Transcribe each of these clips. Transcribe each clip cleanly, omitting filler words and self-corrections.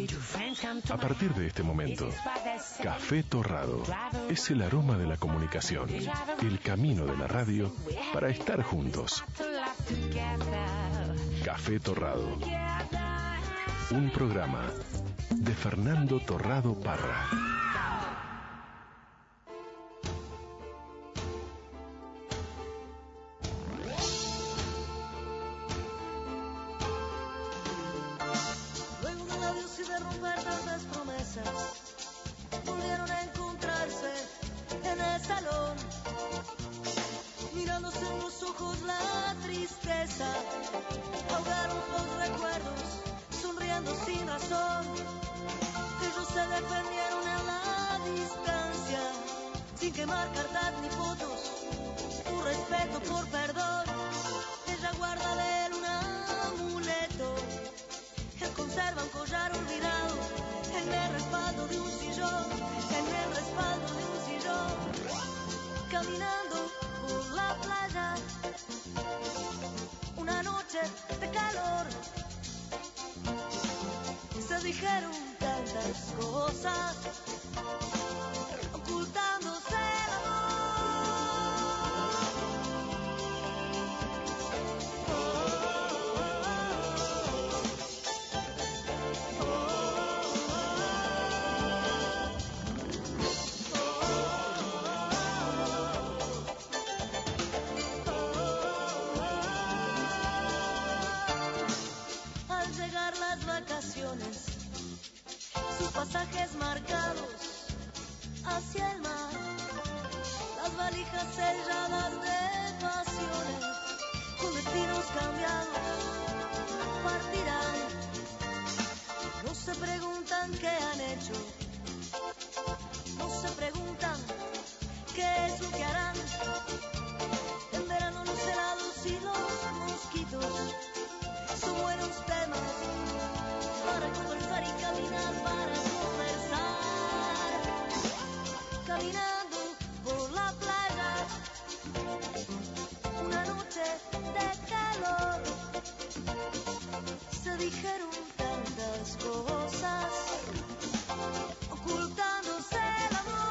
A partir de este momento, Café Torrado es el aroma de la comunicación, el camino de la radio para estar juntos. Café Torrado, un programa de Fernando Torrado Parra. Volvieron a encontrarse en el salón, mirándose en los ojos la tristeza, ahogaron los recuerdos, sonriendo sin razón. Ellos se defendieron en la distancia, sin quemar cartas ni fotos, por respeto, por perdón. Ella guarda de él un amuleto, él conserva un collar olvidado en el respaldo de un sillón, en el respaldo de un sillón, caminando por la playa, una noche de calor, se dijeron tantas cosas, ocultándose el amor. Sus pasajes marcados hacia el mar, las valijas selladas de pasiones, con destinos cambiados, partirán. No se preguntan qué han hecho, no se preguntan qué es lo que harán. En verano los helados y los mosquitos son buenos temas para conversar y caminar, para conversar. Caminando por la playa, una noche de calor, se dijeron tantas cosas, ocultándose el amor.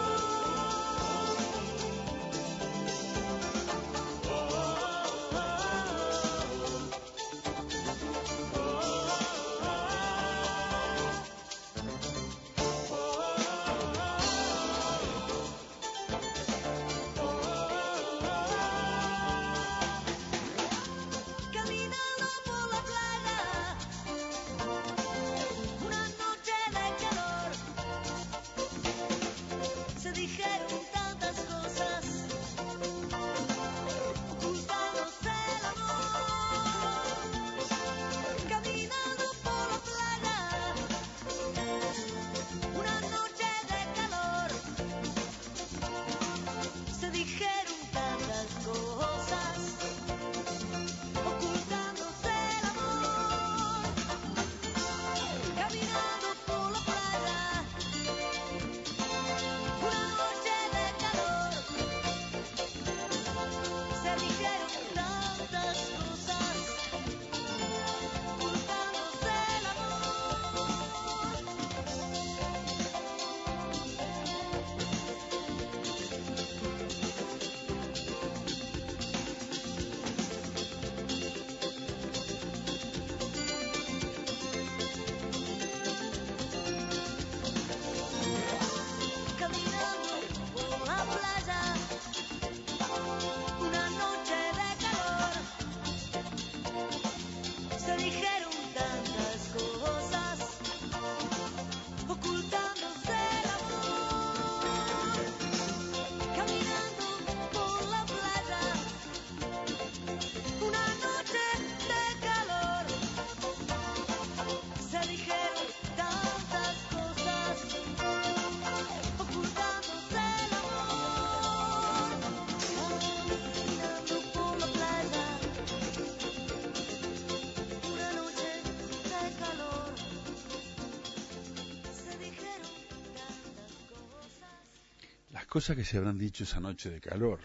Cosas que se habrán dicho esa noche de calor,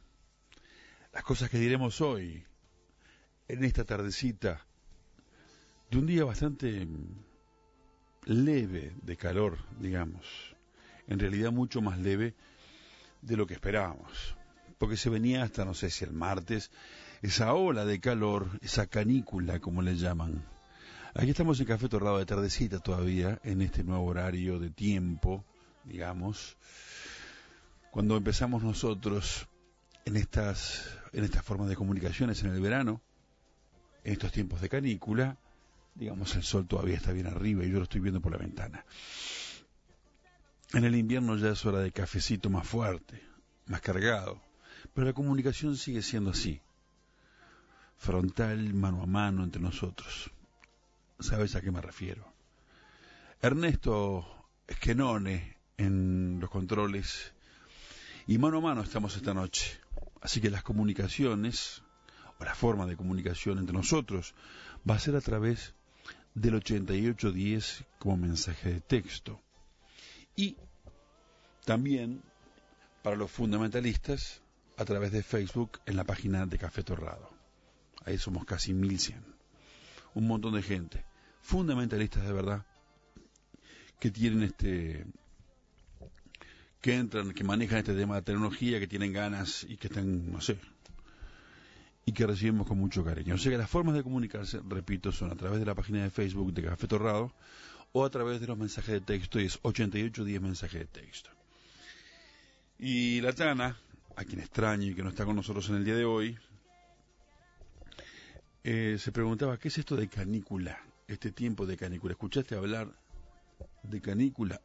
las cosas que diremos hoy, en esta tardecita, de un día bastante leve de calor, digamos, en realidad mucho más leve de lo que esperábamos, porque se venía hasta, no sé si el martes, esa ola de calor, esa canícula, como le llaman. Aquí estamos en Café Torrado de tardecita todavía, en este nuevo horario de tiempo, digamos, cuando empezamos nosotros en estas formas de comunicaciones en el verano, en estos tiempos de canícula, digamos, el sol todavía está bien arriba y yo lo estoy viendo por la ventana. En el invierno ya es hora de cafecito más fuerte, más cargado, pero la comunicación sigue siendo así, frontal, mano a mano entre nosotros. ¿Sabes a qué me refiero? Ernesto Esquenone en los controles y mano a mano estamos esta noche. Así que las comunicaciones, o la forma de comunicación entre nosotros, va a ser a través del 8810 como mensaje de texto. Y también para los fundamentalistas a través de Facebook en la página de Café Torrado. Ahí somos casi 1100. Un montón de gente, fundamentalistas de verdad, que tienen que entran, que manejan este tema de tecnología, que tienen ganas y que están, no sé, y que recibimos con mucho cariño. O sea que las formas de comunicarse, repito, son a través de la página de Facebook de Café Torrado o a través de los mensajes de texto, y es 8810 mensajes de texto. Y la Tana, a quien extraño y que no está con nosotros en el día de hoy, se preguntaba, ¿qué es esto de canícula? Este tiempo de canícula. ¿Escuchaste hablar de canícula?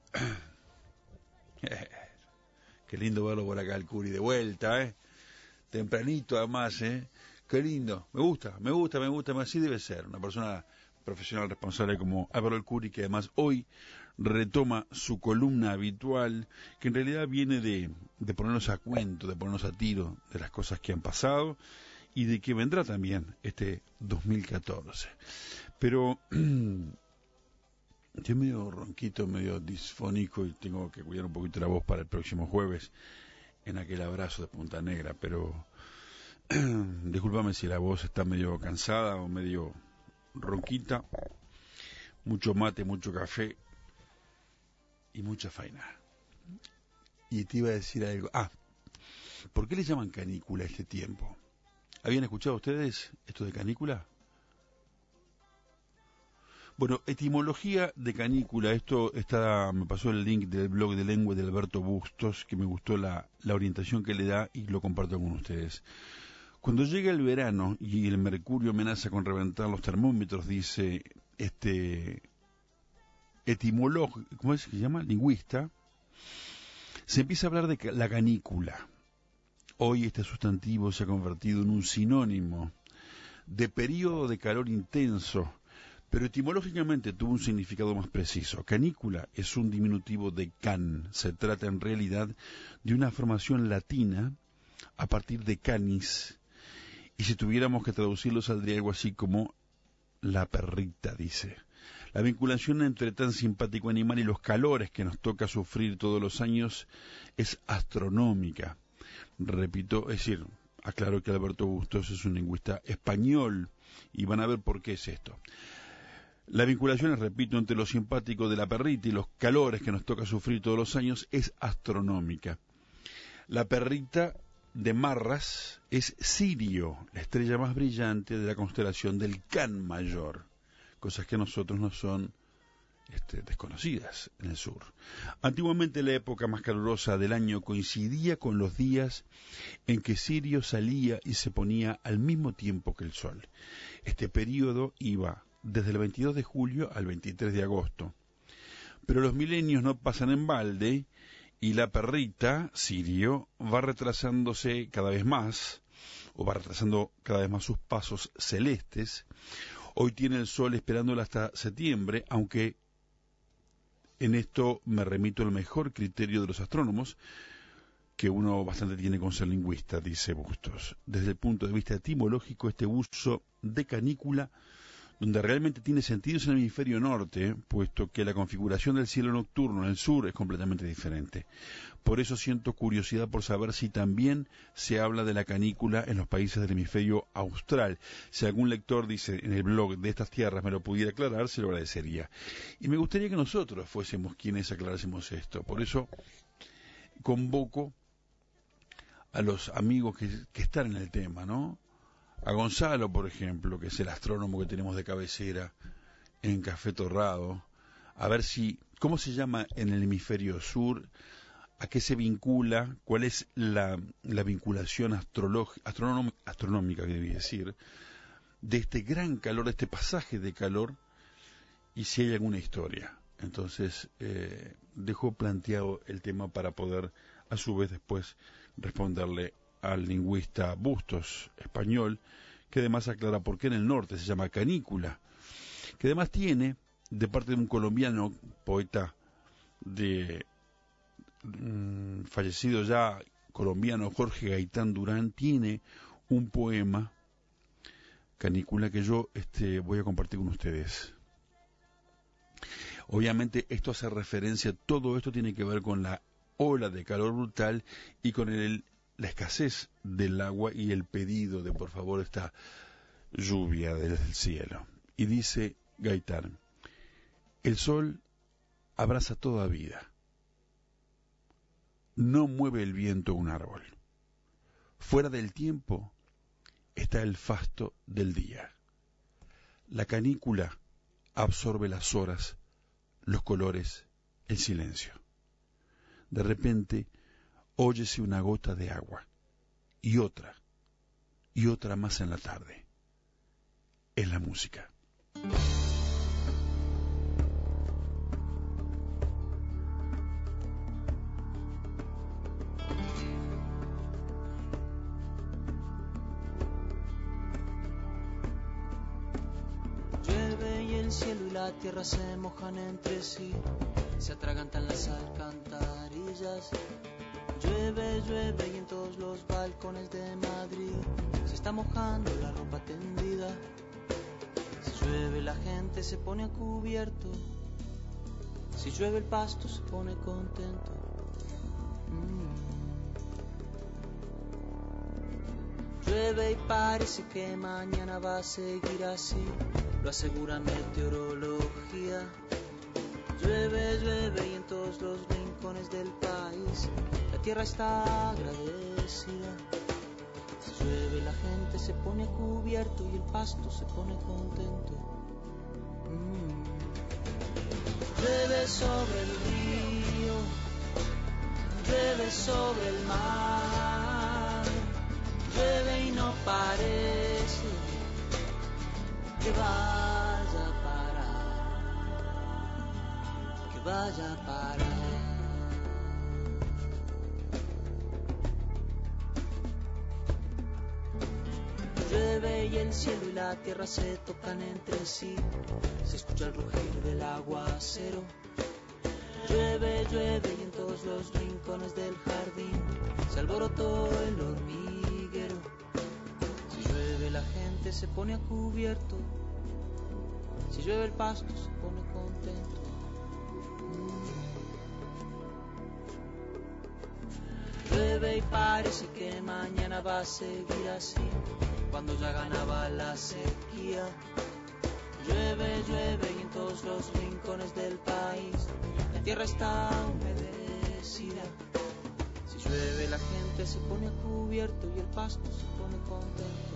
Qué lindo verlo por acá, el Curi, de vuelta, tempranito además, qué lindo, me gusta, así debe ser, una persona profesional responsable como Álvaro el Curi, que además hoy retoma su columna habitual, que en realidad viene de ponernos a cuento, de ponernos a tiro de las cosas que han pasado y de que vendrá también este 2014. Pero estoy medio ronquito, medio disfónico y tengo que cuidar un poquito la voz para el próximo jueves en aquel abrazo de Punta Negra, pero discúlpame si la voz está medio cansada o medio ronquita. Mucho mate, mucho café y mucha faena. Y te iba a decir algo. ¿Por qué le llaman canícula a este tiempo? ¿Habían escuchado ustedes esto de canícula? Bueno, etimología de canícula, me pasó el link del blog de lengua de Alberto Bustos, que me gustó la orientación que le da y lo comparto con ustedes. Cuando llega el verano y el mercurio amenaza con reventar los termómetros, dice etimólogo, ¿cómo es que se llama? Lingüista, se empieza a hablar de la canícula. Hoy este sustantivo se ha convertido en un sinónimo de periodo de calor intenso, pero etimológicamente tuvo un significado más preciso. Canícula es un diminutivo de can. Se trata en realidad de una formación latina a partir de canis, y si tuviéramos que traducirlo saldría algo así como la perrita, dice. La vinculación entre tan simpático animal y los calores que nos toca sufrir todos los años es astronómica. Repito, es decir, aclaro que Alberto Bustos es un lingüista español y van a ver por qué es esto. La vinculación, repito, entre lo simpático de la perrita y los calores que nos toca sufrir todos los años es astronómica. La perrita de Marras es Sirio, la estrella más brillante de la constelación del Can Mayor, cosas que a nosotros nos son desconocidas en el sur. Antiguamente la época más calurosa del año coincidía con los días en que Sirio salía y se ponía al mismo tiempo que el sol. Este periodo iba desde el 22 de julio al 23 de agosto. Pero los milenios no pasan en balde y la perrita, Sirio, va retrasándose cada vez más, o va retrasando cada vez más sus pasos celestes. Hoy tiene el sol esperándola hasta septiembre, aunque en esto me remito al mejor criterio de los astrónomos, que uno bastante tiene con ser lingüista, dice Bustos. Desde el punto de vista etimológico, este uso de canícula donde realmente tiene sentido es en el hemisferio norte, puesto que la configuración del cielo nocturno en el sur es completamente diferente. Por eso siento curiosidad por saber si también se habla de la canícula en los países del hemisferio austral. Si algún lector dice en el blog de estas tierras me lo pudiera aclarar, se lo agradecería. Y me gustaría que nosotros fuésemos quienes aclarásemos esto. Por eso convoco a los amigos que están en el tema, ¿no? A Gonzalo, por ejemplo, que es el astrónomo que tenemos de cabecera en Café Torrado, a ver si, ¿cómo se llama en el hemisferio sur? ¿A qué se vincula? ¿Cuál es la vinculación astronómica, que debía decir, de este gran calor, de este pasaje de calor, y si hay alguna historia? Entonces, dejo planteado el tema para poder, a su vez, después responderle al lingüista Bustos, español, que además aclara por qué en el norte se llama canícula, que además tiene, de parte de un colombiano, poeta fallecido ya, colombiano, Jorge Gaitán Durán, tiene un poema, Canícula, que yo voy a compartir con ustedes. Obviamente esto hace referencia, todo esto tiene que ver con la ola de calor brutal y con la escasez del agua y el pedido de por favor esta lluvia del cielo. Y dice Gaitán: el sol abraza toda vida, no mueve el viento un árbol, fuera del tiempo está el fasto del día, la canícula absorbe las horas, los colores, el silencio. De repente óyese una gota de agua, y otra más en la tarde. Es la música. Llueve y el cielo y la tierra se mojan entre sí, se atragantan las alcantarillas. Llueve, llueve y en todos los balcones de Madrid se está mojando la ropa tendida. Si llueve la gente se pone a cubierto, si llueve el pasto se pone contento. Llueve y parece que mañana va a seguir así, lo asegura meteorología. Llueve, llueve y en todos los rincones del país la tierra está agradecida. Si llueve la gente se pone a cubierto y el pasto se pone contento. Llueve sobre el río, llueve sobre el mar, llueve y no parece que vaya a parar, que vaya a parar. Llueve y el cielo y la tierra se tocan entre sí, se escucha el rugir del aguacero. Llueve, llueve y en todos los rincones del jardín se alborotó el hormiguero. Si llueve la gente se pone a cubierto, si llueve el pasto se pone contento. Llueve y parece que mañana va a seguir así, cuando ya ganaba la sequía. Llueve, llueve y en todos los rincones del país la tierra está humedecida. Si llueve la gente se pone a cubierto y el pasto se pone contento.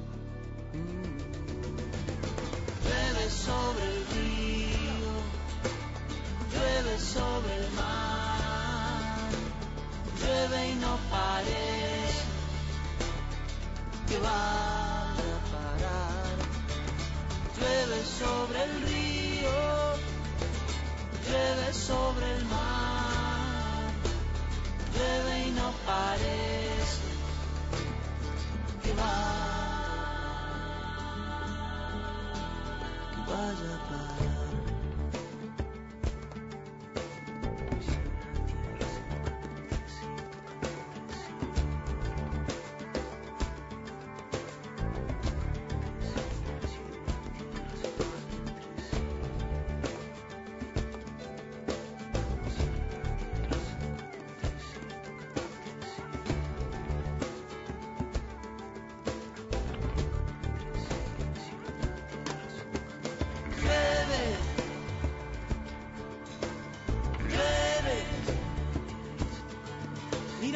Llueve sobre el río, llueve sobre el mar, llueve y no parece que vaya a parar. Llueve sobre el río, llueve sobre el mar, llueve y no parece que vaya a parar.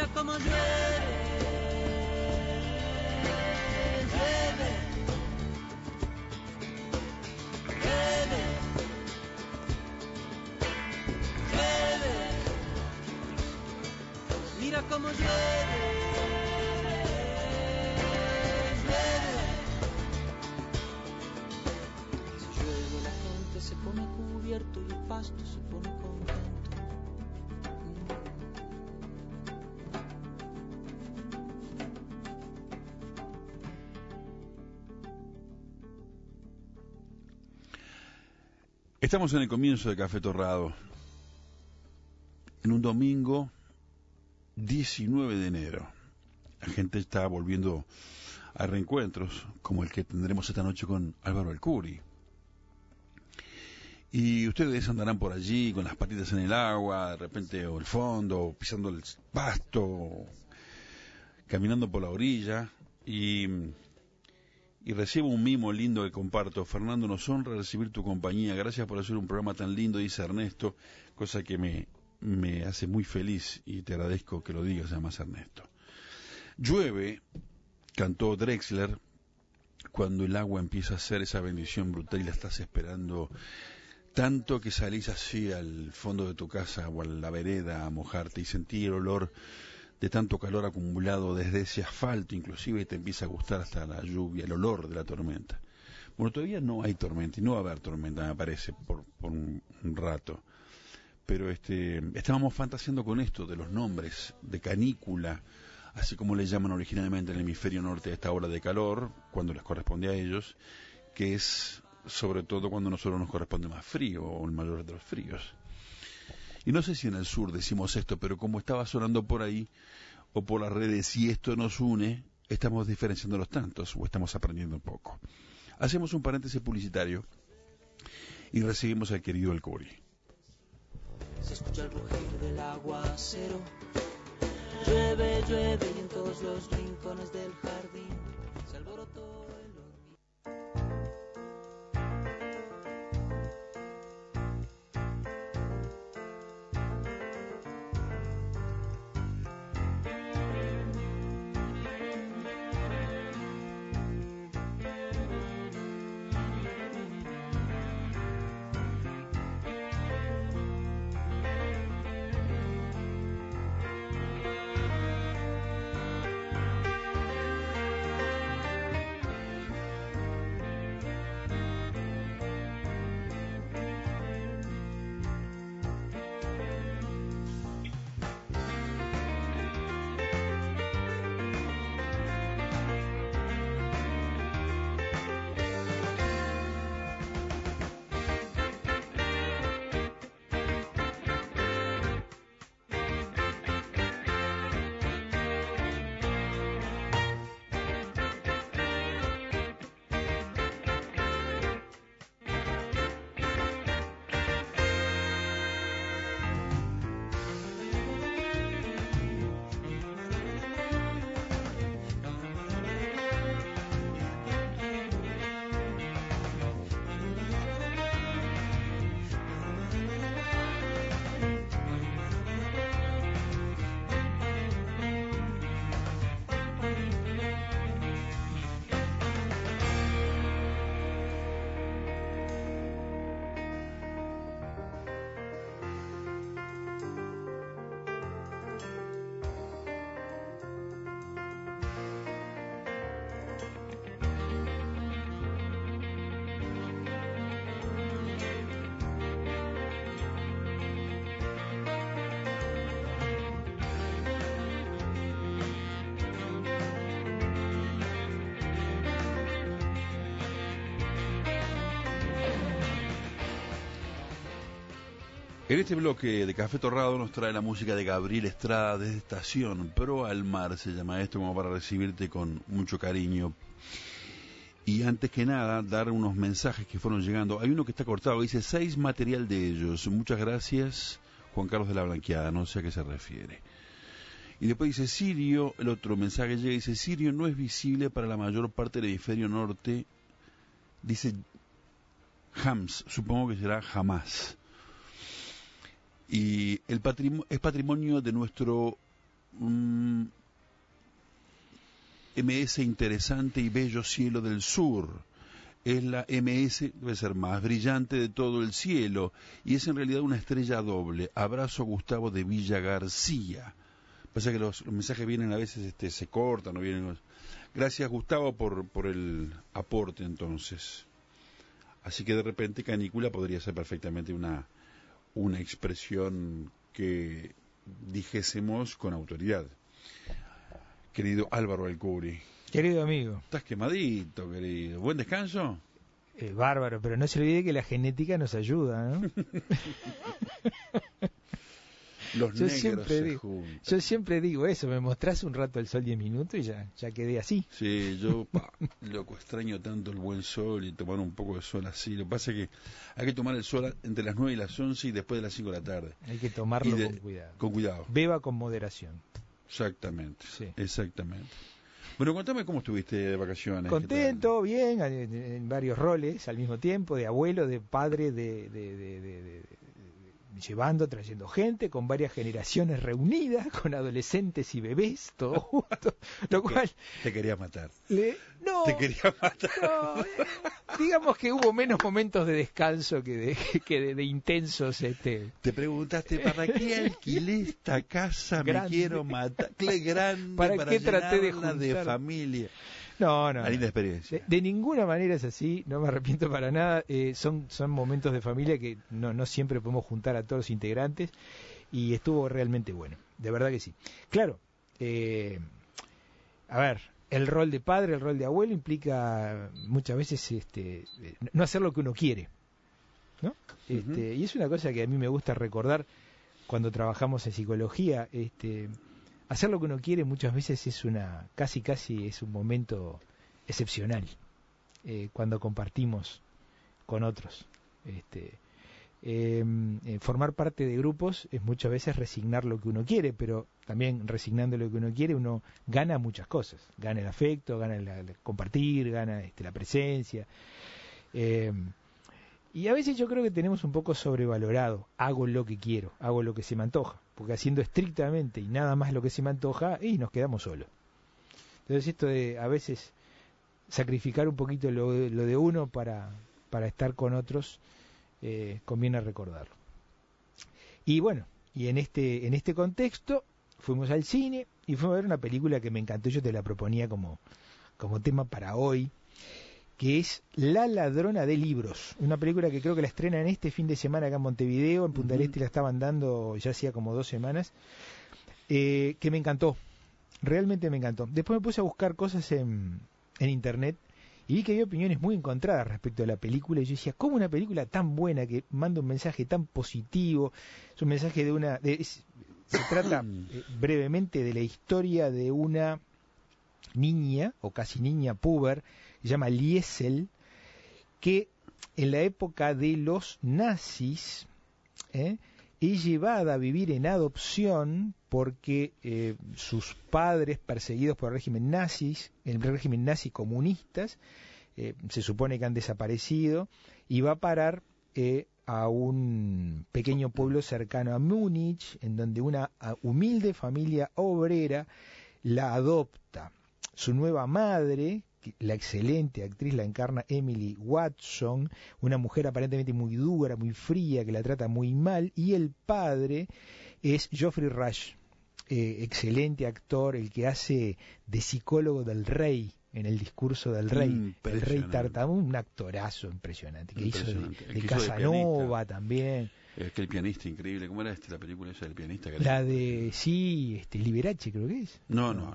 como llueve, llueve, llueve, llueve. Mira como llueve, llueve. Si llueve la gente se pone cubierto y el pasto se pone contento. Estamos en el comienzo de Café Torrado, en un domingo 19 de enero. La gente está volviendo a reencuentros, como el que tendremos esta noche con Álvaro Alcuri. Y ustedes andarán por allí con las patitas en el agua, de repente, o el fondo, o pisando el pasto, caminando por la orilla, y recibo un mimo lindo que comparto. Fernando, nos honra recibir tu compañía. Gracias por hacer un programa tan lindo, dice Ernesto, cosa que me hace muy feliz y te agradezco que lo digas, además, Ernesto. Llueve, cantó Drexler, cuando el agua empieza a hacer esa bendición brutal y la estás esperando tanto que salís así al fondo de tu casa o a la vereda a mojarte y sentí el olor de tanto calor acumulado desde ese asfalto, inclusive, y te empieza a gustar hasta la lluvia, el olor de la tormenta. Bueno, todavía no hay tormenta, y no va a haber tormenta, me parece, por un rato. Pero estábamos fantaseando con esto de los nombres, de canícula, así como le llaman originalmente en el hemisferio norte a esta ola de calor, cuando les corresponde a ellos, que es sobre todo cuando a nosotros nos corresponde más frío, o el mayor de los fríos. Y no sé si en el sur decimos esto, pero como estaba sonando por ahí, o por las redes, si esto nos une, estamos diferenciando los tantos, o estamos aprendiendo un poco. Hacemos un paréntesis publicitario, y recibimos al querido Alcuri. Se escucha el rugir del aguacero, llueve, llueve, y en todos los rincones del jardín se alborotó el hormiguero. En este bloque de Café Torrado nos trae la música de Gabriel Estrada desde Estación Pro al Mar, se llama esto, como para recibirte con mucho cariño. Y antes que nada, dar unos mensajes que fueron llegando. Hay uno que está cortado, dice 6 material de ellos. Muchas gracias, Juan Carlos de la Blanqueada, no sé a qué se refiere. Y después dice Sirio, el otro mensaje llega y dice Sirio no es visible para la mayor parte del hemisferio norte, dice Hams, supongo que será jamás. Y es patrimonio de nuestro MS interesante y bello cielo del sur. Es la MS, debe ser más brillante de todo el cielo, y es en realidad una estrella doble. Abrazo Gustavo de Villa García. Pasa que los mensajes vienen a veces, se cortan, no vienen. Gracias, Gustavo, por el aporte, entonces. Así que de repente canícula podría ser perfectamente una expresión que dijésemos con autoridad. Querido Álvaro Alcuri. Querido amigo. Estás quemadito, querido. ¿Buen descanso? Bárbaro, pero no se olvide que la genética nos ayuda, ¿no? Los negros se juntan. Yo siempre digo eso, me mostrás un rato el sol 10 minutos y ya quedé así. Sí, yo, loco, extraño tanto el buen sol y tomar un poco de sol así. Lo que pasa es que hay que tomar el sol entre las 9 y las 11 y después de las 5 de la tarde. Hay que tomarlo con cuidado. Con cuidado. Beba con moderación. Exactamente, sí. Exactamente. Bueno, contame cómo estuviste de vacaciones. Contento, bien, en varios roles al mismo tiempo, de abuelo, de padre, llevando, trayendo gente, con varias generaciones reunidas, con adolescentes y bebés, todo junto, lo cual... Te quería matar. No, te quería matar. No, digamos que hubo menos momentos de descanso que de intensos. Te preguntaste, ¿para qué alquilé esta casa? Grande. Me quiero matar. Qué grande, ¿Para qué traté de juntar? De familia. No. Una linda experiencia. De ninguna manera es así, no me arrepiento para nada. Son momentos de familia que no siempre podemos juntar a todos los integrantes y estuvo realmente bueno, de verdad que sí. Claro, a ver, el rol de padre, el rol de abuelo implica muchas veces no hacer lo que uno quiere, ¿no? Uh-huh. Y es una cosa que a mí me gusta recordar cuando trabajamos en psicología. Hacer lo que uno quiere muchas veces es casi es un momento excepcional cuando compartimos con otros. Formar parte de grupos es muchas veces resignar lo que uno quiere, pero también resignando lo que uno quiere uno gana muchas cosas. Gana el afecto, gana el compartir, gana la presencia. Y a veces yo creo que tenemos un poco sobrevalorado, hago lo que quiero, hago lo que se me antoja, porque haciendo estrictamente y nada más lo que se me antoja, y nos quedamos solos. Entonces esto de a veces sacrificar un poquito lo de uno para estar con otros, conviene recordarlo. Y bueno, y en este contexto fuimos al cine y fuimos a ver una película que me encantó, yo te la proponía como tema para hoy, que es La ladrona de libros, una película que creo que la estrenan este fin de semana acá en Montevideo, en Punta del Este la estaban dando ya hacía como 2 semanas, que me encantó, realmente me encantó. Después me puse a buscar cosas en internet y vi que había opiniones muy encontradas respecto a la película y yo decía, ¿cómo una película tan buena que manda un mensaje tan positivo? Es un mensaje se trata brevemente de la historia de una niña, o casi niña puber, se llama Liesel, que en la época de los nazis es llevada a vivir en adopción porque sus padres, perseguidos por el régimen nazi comunistas, se supone que han desaparecido, y va a parar a un pequeño pueblo cercano a Múnich, en donde una humilde familia obrera la adopta. Su nueva madre, la excelente actriz, la encarna Emily Watson, una mujer aparentemente muy dura, muy fría, que la trata muy mal, y el padre es Geoffrey Rush, excelente actor, el que hace de psicólogo del rey en el discurso del rey, el rey Tartamón, un actorazo impresionante, que hizo de Casanova también. Es que el pianista increíble, ¿cómo era la película esa del pianista? La de, Liberace creo que es. No.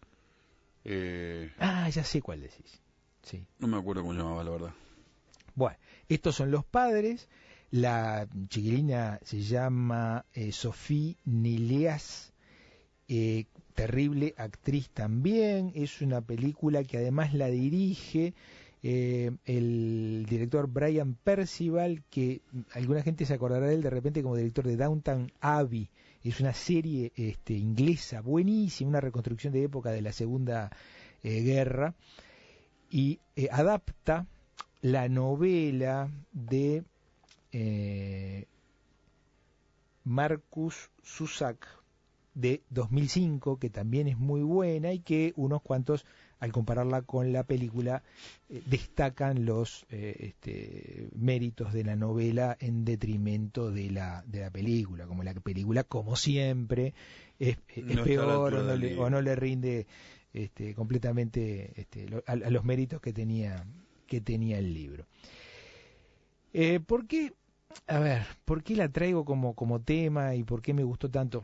Ya sé cuál decís. Sí. No me acuerdo cómo se llamaba, la verdad. Bueno, estos son los padres. La chiquilina se llama Sophie Nileas, terrible actriz también. Es una película que además la dirige el director Brian Percival, que alguna gente se acordará de él de repente como director de Downton Abbey. Es una serie inglesa buenísima, una reconstrucción de época de la Segunda Guerra, y adapta la novela de Marcus Zusak, de 2005, que también es muy buena y que unos cuantos, al compararla con la película, destacan los méritos de la novela en detrimento de la película, como la película, como siempre, es peor o no le rinde completamente a los méritos que tenía el libro. ¿Por qué la traigo como tema y por qué me gustó tanto?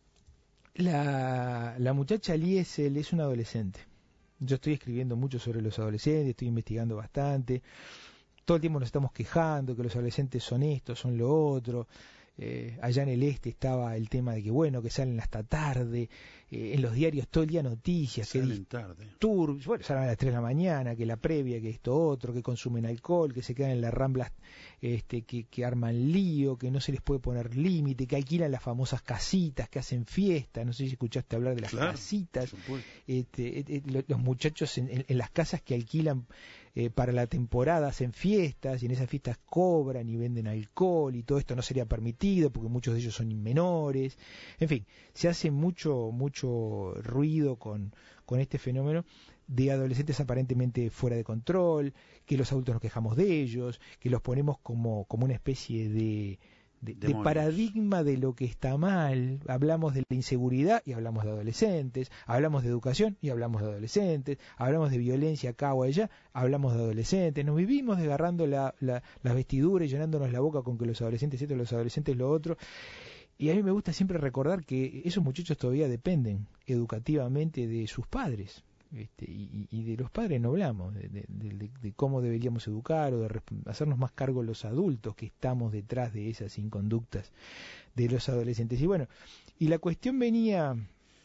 La muchacha Liesel es una adolescente. Yo estoy escribiendo mucho sobre los adolescentes, estoy investigando bastante. Todo el tiempo nos estamos quejando que los adolescentes son esto, son lo otro. Allá en el este estaba el tema de que salen hasta tarde, en los diarios todo el día noticias, salen tarde, salen a las 3 de la mañana, que la previa, que esto otro, que consumen alcohol, que se quedan en las ramblas, que arman lío, que no se les puede poner límite, que alquilan las famosas casitas, que hacen fiestas. No sé si escuchaste hablar de las casitas. Los muchachos en las casas que alquilan para la temporada hacen fiestas, y en esas fiestas cobran y venden alcohol, y todo esto no sería permitido porque muchos de ellos son menores. En fin, se hace mucho ruido con este fenómeno de adolescentes aparentemente fuera de control, que los adultos nos quejamos de ellos, que los ponemos como una especie de paradigma de lo que está mal. Hablamos de la inseguridad y hablamos de adolescentes, hablamos de educación y hablamos de adolescentes, hablamos de violencia acá o allá, hablamos de adolescentes. Nos vivimos desgarrando las vestiduras y llenándonos la boca con que los adolescentes esto, los adolescentes lo otro. Y a mí me gusta siempre recordar que esos muchachos todavía dependen educativamente de sus padres. Y de los padres no hablamos, de cómo deberíamos educar o de hacernos más cargo los adultos que estamos detrás de esas inconductas de los adolescentes. Y la cuestión venía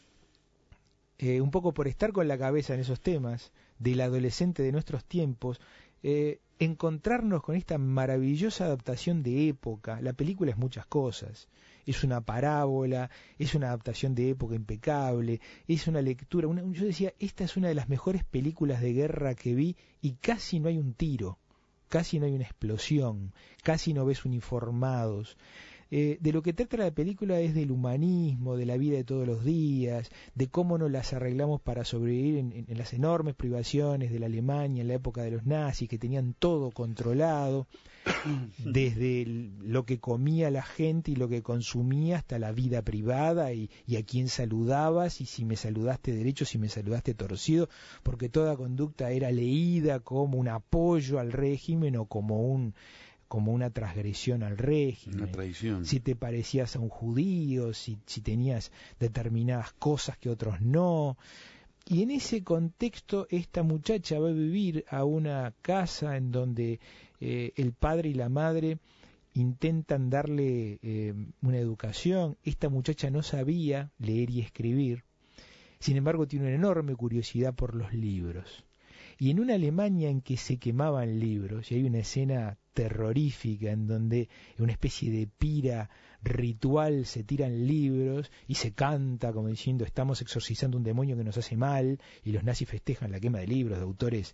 un poco por estar con la cabeza en esos temas del adolescente de nuestros tiempos, encontrarnos con esta maravillosa adaptación de época. La película es muchas cosas. Es una parábola, es una adaptación de época impecable, es una lectura. Yo decía, esta es una de las mejores películas de guerra que vi, y casi no hay un tiro, casi no hay una explosión, casi no ves uniformados. De lo que trata la película es del humanismo, de la vida de todos los días, de cómo nos las arreglamos para sobrevivir en las enormes privaciones de la Alemania en la época de los nazis, que tenían todo controlado, desde lo que comía la gente y lo que consumía hasta la vida privada y a quién saludabas, y si me saludaste derecho, si me saludaste torcido, porque toda conducta era leída como un apoyo al régimen o como una transgresión al régimen, una traición. Si te parecías a un judío, si tenías determinadas cosas que otros no. Y en ese contexto esta muchacha va a vivir a una casa en donde el padre y la madre intentan darle una educación. Esta muchacha no sabía leer y escribir, sin embargo tiene una enorme curiosidad por los libros. Y en una Alemania en que se quemaban libros, y hay una escena terrorífica en donde en una especie de pira ritual se tiran libros y se canta como diciendo estamos exorcizando un demonio que nos hace mal, y los nazis festejan la quema de libros de autores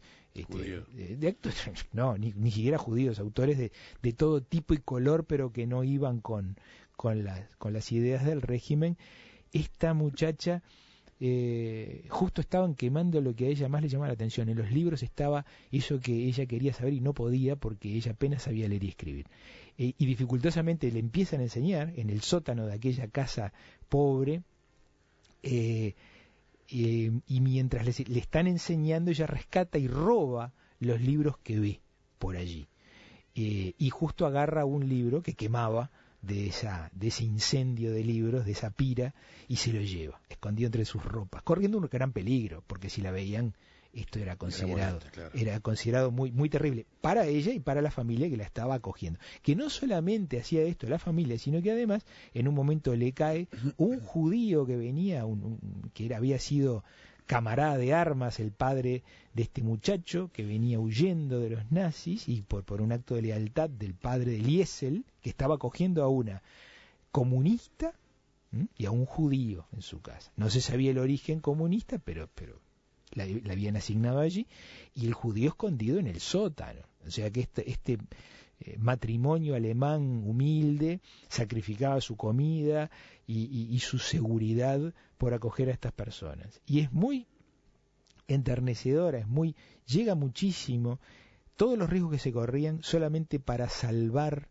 ni siquiera judíos, autores de todo tipo y color, pero que no iban con las ideas del régimen. Esta muchacha justo estaban quemando lo que a ella más le llamaba la atención. En los libros estaba eso que ella quería saber y no podía porque ella apenas sabía leer y escribir. Y dificultosamente le empiezan a enseñar en el sótano de aquella casa pobre, y mientras le están enseñando, ella rescata y roba los libros que ve por allí. Y justo agarra un libro que quemaba de ese incendio de libros, de esa pira, y se lo lleva, escondido entre sus ropas, corriendo un gran peligro, porque si la veían, esto era considerado muy, muy terrible para ella y para la familia que la estaba acogiendo. Que no solamente hacía esto la familia, sino que además en un momento le cae un judío que venía, había sido camarada de armas, el padre de este muchacho que venía huyendo de los nazis, y por un acto de lealtad del padre de Liesel, que estaba acogiendo a una comunista y a un judío en su casa. No se sabía el origen comunista, pero la habían asignado allí, y el judío escondido en el sótano. O sea que matrimonio alemán humilde, sacrificaba su comida y su seguridad por acoger a estas personas. Y es muy enternecedora, llega muchísimo, todos los riesgos que se corrían solamente para salvar,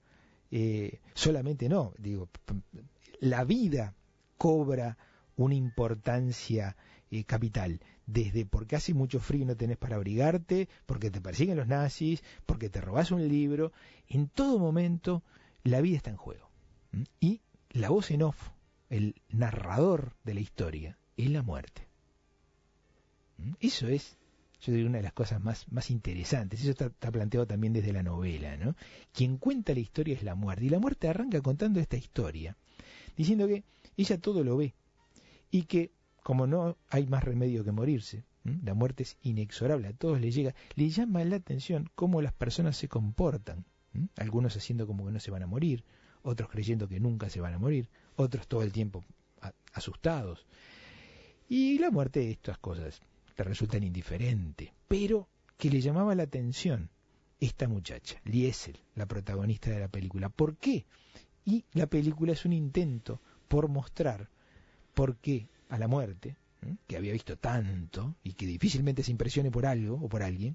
la vida cobra una importancia capital, desde porque hace mucho frío y no tenés para abrigarte, porque te persiguen los nazis, porque te robás un libro, en todo momento la vida está en juego. Y la voz en off, el narrador de la historia, es la muerte. Eso es, yo diría, una de las cosas más interesantes. Eso está planteado también desde la novela, ¿no? Quien cuenta la historia es la muerte, y la muerte arranca contando esta historia, diciendo que ella todo lo ve, y que como no hay más remedio que morirse, la muerte es inexorable, a todos les llega, le llama la atención cómo las personas se comportan, algunos haciendo como que no se van a morir, otros creyendo que nunca se van a morir, otros todo el tiempo asustados. Y la muerte, estas cosas te resultan indiferentes, pero que le llamaba la atención esta muchacha, Liesel, la protagonista de la película. ¿Por qué? Y la película es un intento por mostrar por qué a la muerte, que había visto tanto y que difícilmente se impresione por algo o por alguien,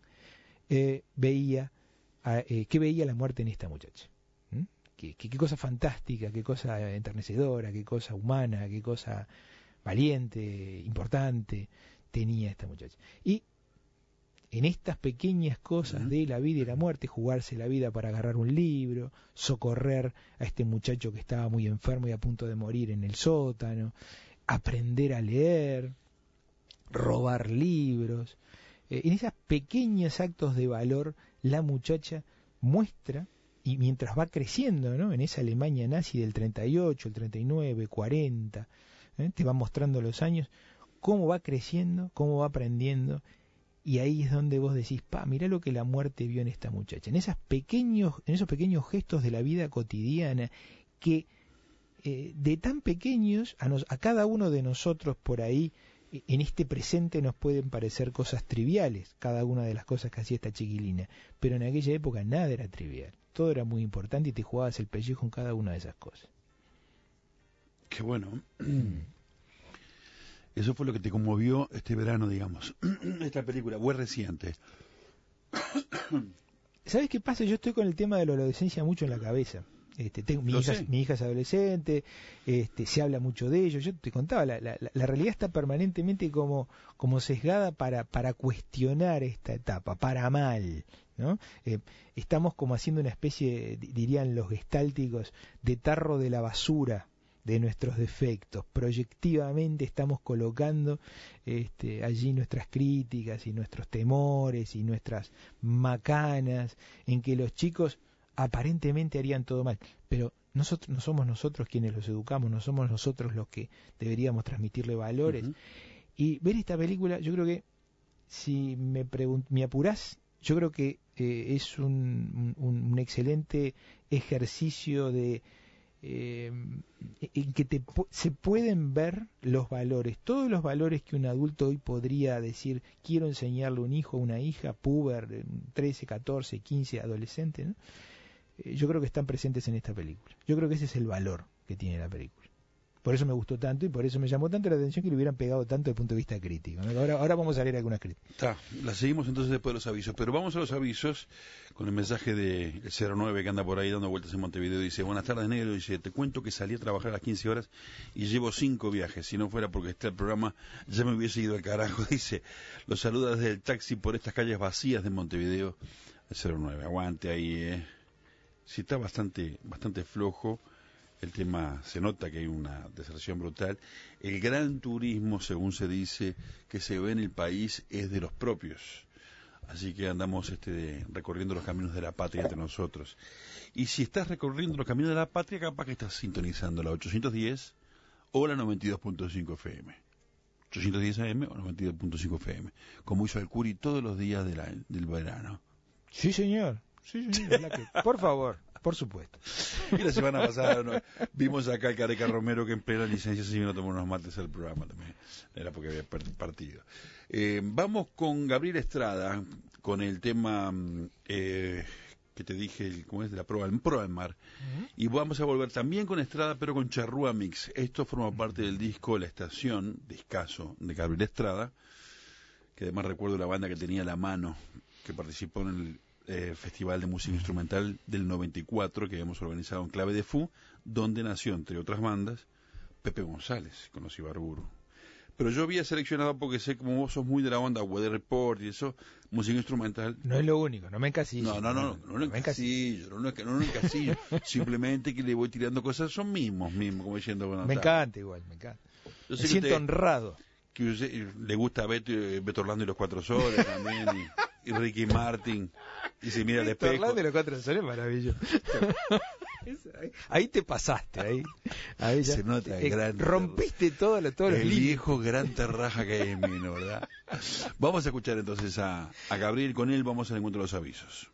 veía la muerte en esta muchacha. Qué cosa fantástica, qué cosa enternecedora, qué cosa humana, qué cosa valiente, importante tenía esta muchacha. Y en estas pequeñas cosas de la vida y la muerte, jugarse la vida para agarrar un libro, socorrer a este muchacho que estaba muy enfermo y a punto de morir en el sótano, aprender a leer, robar libros. En esos pequeños actos de valor, la muchacha muestra, y mientras va creciendo, ¿no?, en esa Alemania nazi del 38, el 39, 40, te va mostrando los años, cómo va creciendo, cómo va aprendiendo, y ahí es donde vos decís, mirá lo que la muerte vio en esta muchacha, en esos pequeños gestos de la vida cotidiana que de tan pequeños a cada uno de nosotros por ahí en este presente nos pueden parecer cosas triviales, cada una de las cosas que hacía esta chiquilina, pero en aquella época nada era trivial, todo era muy importante y te jugabas el pellejo en cada una de esas cosas. Qué bueno. Eso fue lo que te conmovió este verano, digamos, esta película, fue reciente. ¿Sabes qué pasa? Yo estoy con el tema de la adolescencia mucho en la cabeza. Mi hija es adolescente, se habla mucho de ello. Yo te contaba, la realidad está permanentemente como sesgada para cuestionar esta etapa, para mal, ¿no? Estamos como haciendo una especie, dirían los gestálticos, de tarro de la basura de nuestros defectos. Proyectivamente estamos colocando allí nuestras críticas y nuestros temores y nuestras macanas en que los chicos aparentemente harían todo mal, pero nosotros no somos nosotros quienes los educamos, no somos nosotros los que deberíamos transmitirle valores. Y ver esta película, yo creo que, si me apurás, yo creo que es un excelente ejercicio de en que se pueden ver los valores, todos los valores que un adulto hoy podría decir, quiero enseñarle a un hijo, a una hija, puber, 13, 14, 15, adolescente, ¿no? Yo creo que están presentes en esta película. Yo creo que ese es el valor que tiene la película. Por eso me gustó tanto y por eso me llamó tanto la atención que le hubieran pegado tanto desde el punto de vista crítico, ¿no? Ahora vamos a leer algunas críticas. La seguimos entonces después de los avisos. Pero vamos a los avisos con el mensaje de 09 que anda por ahí dando vueltas en Montevideo. Dice, buenas tardes, negro. Dice, te cuento que salí a trabajar a las 15 horas y llevo 5 viajes. Si no fuera porque está el programa, ya me hubiese ido al carajo. Dice, los saluda desde el taxi por estas calles vacías de Montevideo. El 09, aguante ahí, Sí, está bastante flojo. El tema, se nota que hay una deserción brutal. El gran turismo, según se dice, que se ve en el país es de los propios. Así que andamos recorriendo los caminos de la patria entre nosotros. Y si estás recorriendo los caminos de la patria, capaz que estás sintonizando la 810 o la 92.5 FM. 810 AM o 92.5 FM. Como hizo el Curi todos los días del verano. Sí, señor. Sí, señor. Por favor. Por supuesto. Y la semana pasada vimos acá al Careca Romero que en plena licencia se vino a tomar unos mates al programa también. Era porque había partido. Vamos con Gabriel Estrada, con el tema que te dije, ¿cómo es? De la Proa del Mar. Y vamos a volver también con Estrada, pero con Charrúa Mix. Esto forma parte del disco La Estación, discazo de Gabriel Estrada, que además recuerdo la banda que tenía La Mano, que participó en el Festival de Música Instrumental del 94, que habíamos organizado en Clave de Fu, donde nació, entre otras bandas, Pepe González, con los Ibarburu. Pero yo había seleccionado, porque sé como vos sos muy de la onda Weather Report y eso, música instrumental. No es lo único, no me encasillo. No lo encasillo. Simplemente que le voy tirando cosas, son mismos, como diciendo. Bueno, me encanta igual, me encanta. Yo me siento honrado. Que usted, le gusta a Beto Orlando y los Cuatro Soles también, y Ricky Martin, y se mira al espejo. Orlando y los Cuatro Soles, maravilloso. Ahí te pasaste, ahí ya, se nota gran rompiste todos los el viejo gran terraja que hay en mí, ¿no? ¿Verdad? Vamos a escuchar entonces a Gabriel, con él vamos al encuentro de los avisos.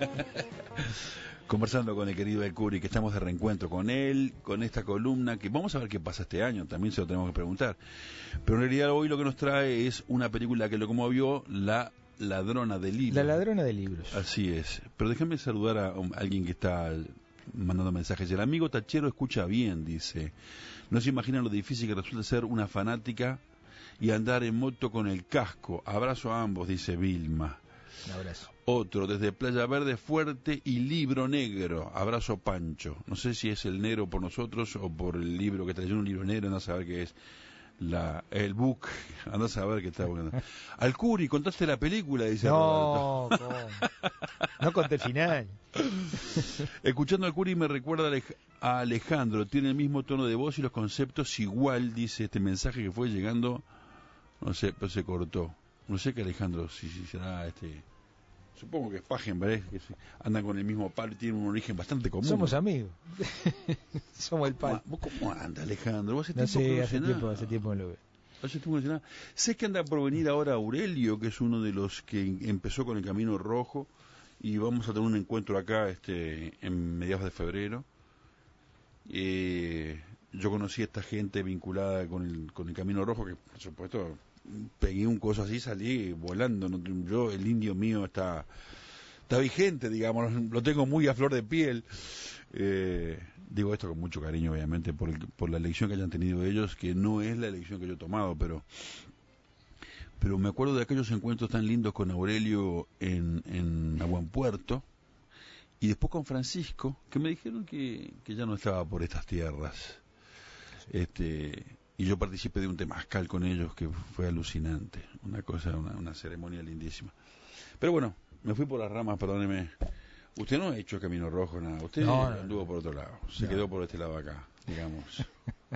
Conversando con el querido El Curi, que estamos de reencuentro con él, con esta columna, que vamos a ver qué pasa este año, también se lo tenemos que preguntar. Pero en realidad hoy lo que nos trae es una película que lo conmovió, La Ladrona de Libros. La Ladrona de Libros. Así es. Pero déjame saludar a alguien que está mandando mensajes. El amigo Tachero escucha bien, dice. No se imaginan lo difícil que resulta ser una fanática y andar en moto con el casco. Abrazo a ambos, dice Vilma. Un abrazo. Otro, desde Playa Verde Fuerte y Libro Negro. Abrazo Pancho. No sé si es el negro por nosotros o por el libro que trayó un libro negro, anda a saber qué es. El book, anda a saber qué está bueno. Al Curi, ¿contaste la película? Dice no, Roberto. No conté el final. Escuchando al Curi me recuerda a Alejandro, tiene el mismo tono de voz y los conceptos igual, dice este mensaje que fue llegando, no sé, pero se cortó. No sé qué Alejandro, si será supongo que es Pagenberg, que andan con el mismo palo y tienen un origen bastante común. Somos amigos. Somos el palo. ¿Vos cómo andas, Alejandro? ¿Vos hace tiempo no lo veo. Hace tiempo no sé nada. Sé que anda por venir ahora Aurelio, que es uno de los que empezó con el Camino Rojo, y vamos a tener un encuentro acá en mediados de febrero. Yo conocí a esta gente vinculada con el Camino Rojo, que por supuesto pegué un coso así, salí volando. Yo, el indio mío está vigente, digamos, lo tengo muy a flor de piel. Digo esto con mucho cariño, obviamente, por la elección que hayan tenido ellos, que no es la elección que yo he tomado, pero me acuerdo de aquellos encuentros tan lindos con Aurelio en Aguampuerto, y después con Francisco, que me dijeron que ya no estaba por estas tierras. Y yo participé de un temazcal con ellos que fue alucinante, una ceremonia lindísima. Pero bueno, me fui por las ramas, perdóneme. Usted no ha hecho Camino Rojo, nada. Usted anduvo por otro lado, se quedó por este lado acá, digamos.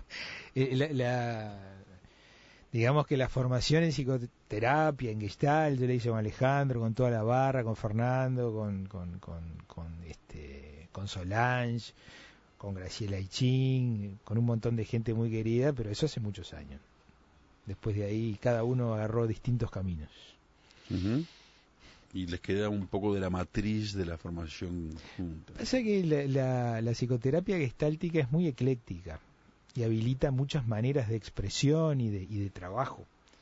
Digamos que la formación en psicoterapia, en Gestalt, yo la hice con Alejandro, con toda la barra, con Fernando, con Solange, con Graciela Ichín, con un montón de gente muy querida, pero eso hace muchos años. Después de ahí cada uno agarró distintos caminos. Uh-huh. Y les queda un poco de la matriz de la formación junta. Pasa que la psicoterapia gestáltica es muy ecléctica y habilita muchas maneras de expresión y de trabajo.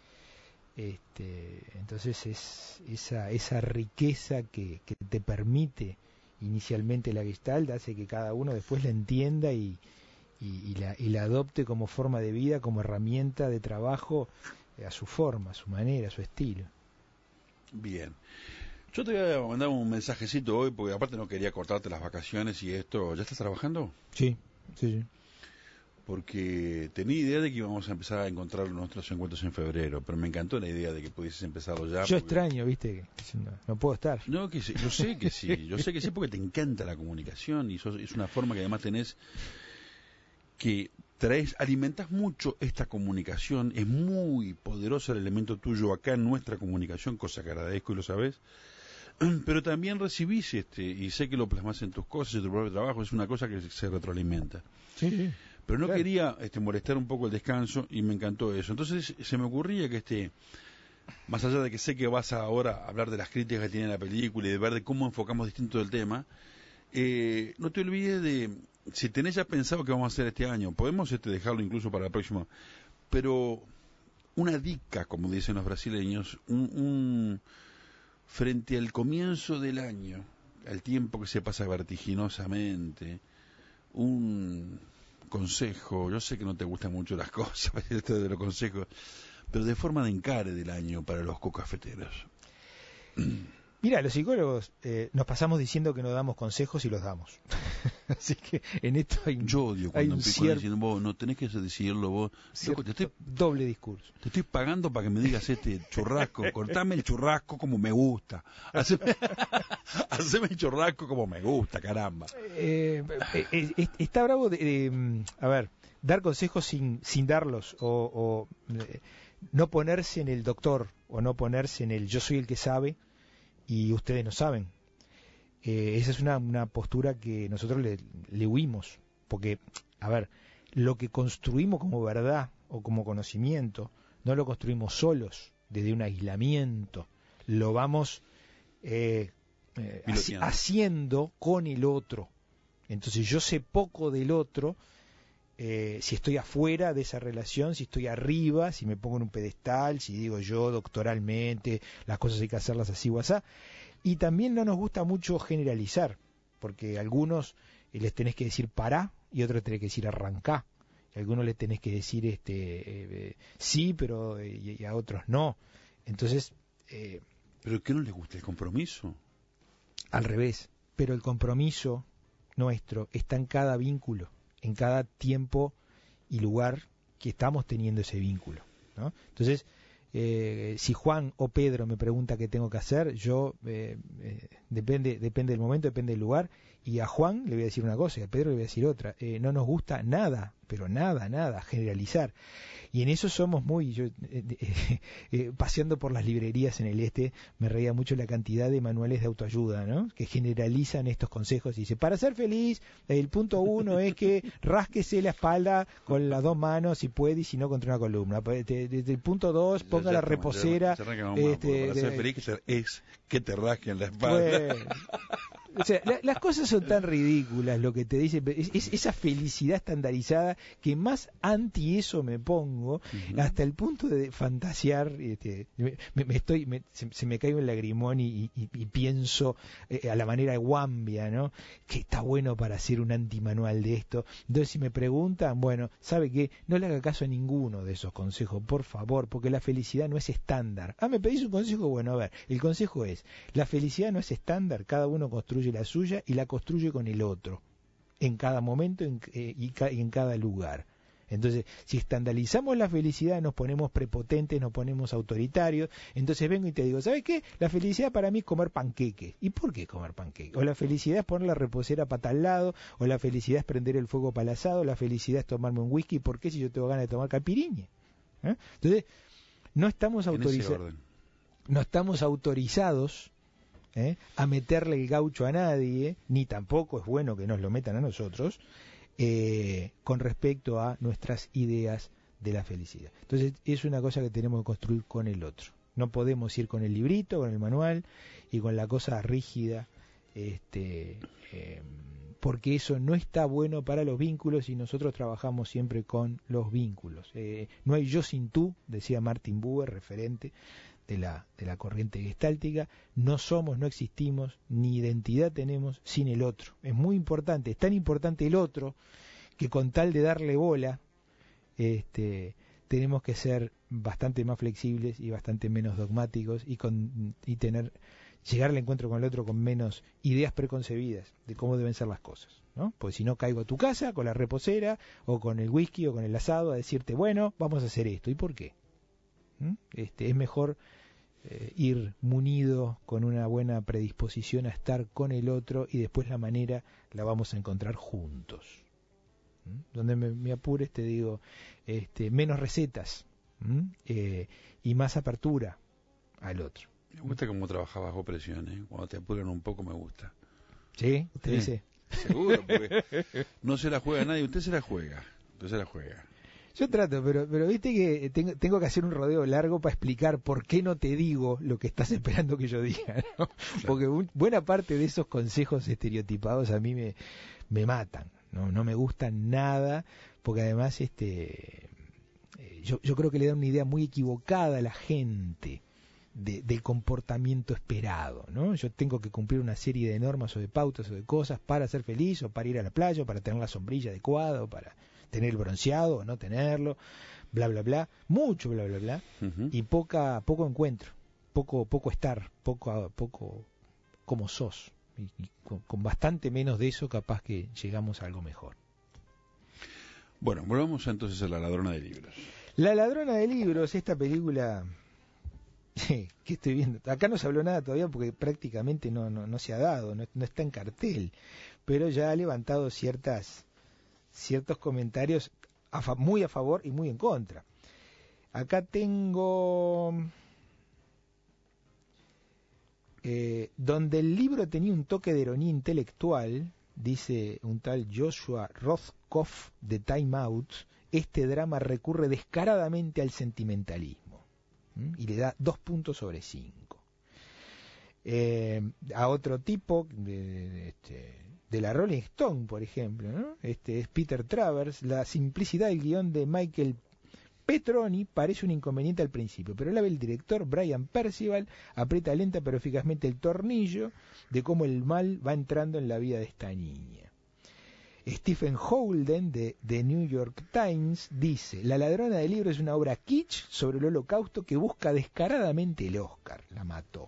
Entonces es esa riqueza que te permite inicialmente la Gestalt, hace que cada uno después la entienda y la adopte como forma de vida, como herramienta de trabajo, a su forma, a su manera, a su estilo. Bien. Yo te voy a mandar un mensajecito hoy, porque aparte no quería cortarte las vacaciones y esto. ¿Ya estás trabajando? Sí. Porque tenía idea de que íbamos a empezar a encontrar nuestros encuentros en febrero, pero me encantó la idea de que pudieses empezarlo ya. Yo extraño, viste, no puedo estar. No, que sí, yo sé que sí, porque te encanta la comunicación y es una forma que además tenés, que alimentas mucho esta comunicación, es muy poderoso el elemento tuyo acá en nuestra comunicación, cosa que agradezco y lo sabés, pero también recibís y sé que lo plasmas en tus cosas, en tu propio trabajo, es una cosa que se retroalimenta. Sí. Pero no quería molestar un poco el descanso y me encantó eso. Entonces se me ocurría que más allá de que sé que vas ahora a hablar de las críticas que tiene la película y de ver de cómo enfocamos distinto el tema, no te olvides de, si tenés ya pensado qué vamos a hacer este año, podemos dejarlo incluso para el próximo, pero una dica, como dicen los brasileños, frente al comienzo del año, al tiempo que se pasa vertiginosamente, un consejo, yo sé que no te gustan mucho las cosas, esto de los consejos, pero de forma de encare del año para los cocafeteros. Mira, los psicólogos nos pasamos diciendo que no damos consejos y los damos. Así que en esto yo odio cuando empiezan diciendo, vos no tenés que decidirlo vos. Loco, doble discurso. Te estoy pagando para que me digas churrasco, cortame el churrasco como me gusta. Haceme el churrasco como me gusta, caramba. Está bravo a ver, dar consejos sin darlos o no ponerse en el doctor o no ponerse en el yo soy el que sabe y ustedes no saben. Esa es una postura que nosotros le huimos, porque, a ver, lo que construimos como verdad o como conocimiento, no lo construimos solos, desde un aislamiento, lo vamos haciendo con el otro. Entonces yo sé poco del otro, si estoy afuera de esa relación, si estoy arriba, si me pongo en un pedestal, si digo yo doctoralmente, las cosas hay que hacerlas así o así. Y también no nos gusta mucho generalizar, porque a algunos les tenés que decir pará y a otros tenés que decir arrancá. A algunos les tenés que decir sí, pero y a otros no. Entonces... ¿Pero qué no les gusta el compromiso? Al revés, pero el compromiso nuestro está en cada vínculo, en cada tiempo y lugar que estamos teniendo ese vínculo, ¿no? Entonces, si Juan o Pedro me pregunta qué tengo que hacer, yo depende del momento, depende del lugar, y a Juan le voy a decir una cosa y a Pedro le voy a decir otra. No nos gusta nada, pero nada, generalizar. Y en eso somos muy... Yo, paseando por las librerías en el este, me reía mucho la cantidad de manuales de autoayuda, ¿no? Que generalizan estos consejos. Y dice, para ser feliz, el punto 1 es que rásquese la espalda con las 2 manos, si puede, y si no, contra una columna. Desde el punto 2, ponga la reposera... para ser feliz es que te rasquen la espalda. Bueno, o sea, las cosas son tan ridículas lo que te dice, es esa felicidad estandarizada que más anti eso me pongo, hasta el punto de fantasear, se me cae un lagrimón y pienso a la manera de Wambia, ¿no? Que está bueno para hacer un antimanual de esto. Entonces si me preguntan, bueno, ¿sabe qué? No le haga caso a ninguno de esos consejos, por favor, porque la felicidad no es estándar. Me pedís un consejo, bueno, a ver, el consejo es, la felicidad no es estándar, cada uno construye la suya y la construye con el otro, en cada momento y en cada lugar. Entonces, si estandarizamos la felicidad, nos ponemos prepotentes, nos ponemos autoritarios. Entonces vengo y te digo, ¿sabes qué? La felicidad para mí es comer panqueques. ¿Y por qué comer panqueques? O la felicidad es poner la reposera para tal lado, o la felicidad es prender el fuego para el asado, la felicidad es tomarme un whisky. ¿Por qué si yo tengo ganas de tomar caipirinha? Entonces, no estamos autorizados a meterle el gaucho a nadie, ni tampoco es bueno que nos lo metan a nosotros, con respecto a nuestras ideas de la felicidad. Entonces es una cosa que tenemos que construir con el otro. No podemos ir con el librito, con el manual y con la cosa rígida, porque eso no está bueno para los vínculos y nosotros trabajamos siempre con los vínculos. No hay yo sin tú, decía Martin Buber, referente de la corriente gestáltica. No somos, no existimos, ni identidad tenemos sin el otro. Es muy importante, es tan importante el otro que con tal de darle bola tenemos que ser bastante más flexibles y bastante menos dogmáticos y llegar al encuentro con el otro con menos ideas preconcebidas de cómo deben ser las cosas, ¿no? Pues si no, caigo a tu casa con la reposera o con el whisky o con el asado a decirte, bueno, vamos a hacer esto. ¿Y por qué? Es mejor ir munido con una buena predisposición a estar con el otro y después la manera la vamos a encontrar juntos. Donde me apures te digo, menos recetas y más apertura al otro. Me gusta cómo trabajas bajo presión, ¿eh? Cuando te apuran un poco me gusta. ¿Sí? ¿Usted dice? Seguro, porque no se la juega nadie, usted se la juega. Yo trato, pero viste que tengo que hacer un rodeo largo para explicar por qué no te digo lo que estás esperando que yo diga, ¿no? Claro. Porque buena parte de esos consejos estereotipados a mí me matan, no me gustan nada, porque además yo creo que le da una idea muy equivocada a la gente del comportamiento esperado, ¿no? Yo tengo que cumplir una serie de normas o de pautas o de cosas para ser feliz, o para ir a la playa, o para tener la sombrilla adecuada, o para tener el bronceado o no tenerlo, bla bla bla, mucho bla bla bla, y poco encuentro, poco estar, poco como sos, y con bastante menos de eso capaz que llegamos a algo mejor. Bueno, volvamos entonces a La ladrona de libros. La ladrona de libros, esta película que estoy viendo, acá no se habló nada todavía porque prácticamente no se ha dado, no está en cartel, pero ya ha levantado ciertos comentarios muy a favor y muy en contra. Acá tengo donde el libro tenía un toque de ironía intelectual, dice un tal Joshua Rothkopf de Time Out, este drama recurre descaradamente al sentimentalismo y le da 2 puntos sobre 5. a otro tipo de la Rolling Stone, por ejemplo, ¿no? Es Peter Travers. La simplicidad del guión de Michael Petroni parece un inconveniente al principio, pero la ve el director Brian Percival, aprieta lenta pero eficazmente el tornillo de cómo el mal va entrando en la vida de esta niña. Stephen Holden de The New York Times dice: La ladrona de libros es una obra kitsch sobre el holocausto que busca descaradamente el Oscar. La mató.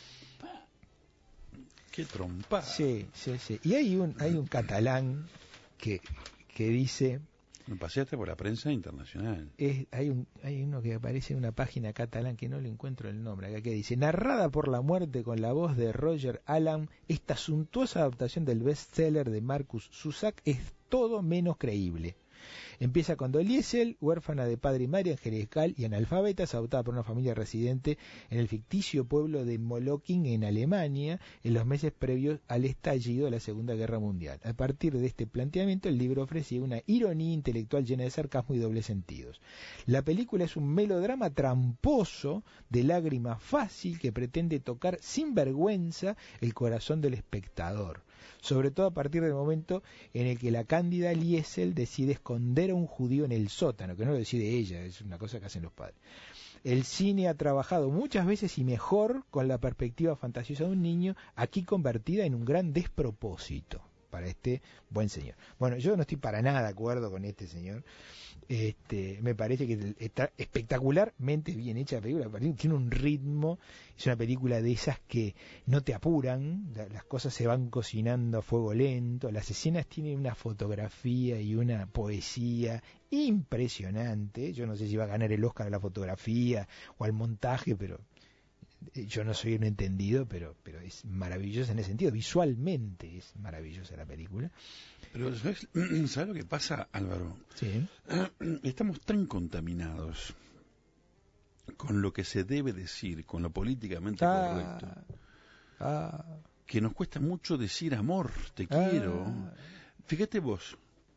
¡Qué trompada! Sí. Y hay un catalán que dice... Me paseaste por la prensa internacional. Hay uno que aparece en una página catalán que no le encuentro el nombre, acá, que dice: narrada por la muerte con la voz de Roger Allam, esta suntuosa adaptación del bestseller de Marcus Zusak es todo menos creíble. Empieza con Liesel, huérfana de padre y madre, angelical y analfabeta, es adoptada por una familia residente en el ficticio pueblo de Molokin, en Alemania, en los meses previos al estallido de la Segunda Guerra Mundial. A partir de este planteamiento, el libro ofrecía una ironía intelectual llena de sarcasmo y dobles sentidos. La película es un melodrama tramposo de lágrima fácil que pretende tocar sin vergüenza el corazón del espectador, sobre todo a partir del momento en el que la cándida Liesel decide esconder a un judío en el sótano, que no lo decide ella, es una cosa que hacen los padres. El cine ha trabajado muchas veces y mejor con la perspectiva fantasiosa de un niño, aquí convertida en un gran despropósito para este buen señor. Bueno, yo no estoy para nada de acuerdo con este señor. Me parece que está espectacularmente bien hecha la película, tiene un ritmo, es una película de esas que no te apuran, las cosas se van cocinando a fuego lento, las escenas tienen una fotografía y una poesía impresionante. Yo no sé si va a ganar el Oscar a la fotografía o al montaje, pero yo no soy un entendido, pero es maravillosa en ese sentido, visualmente es maravillosa la película. Pero ¿sabes lo que pasa, Álvaro? Sí. Estamos tan contaminados con lo que se debe decir, con lo políticamente correcto, que nos cuesta mucho decir amor, te quiero. Fíjate vos,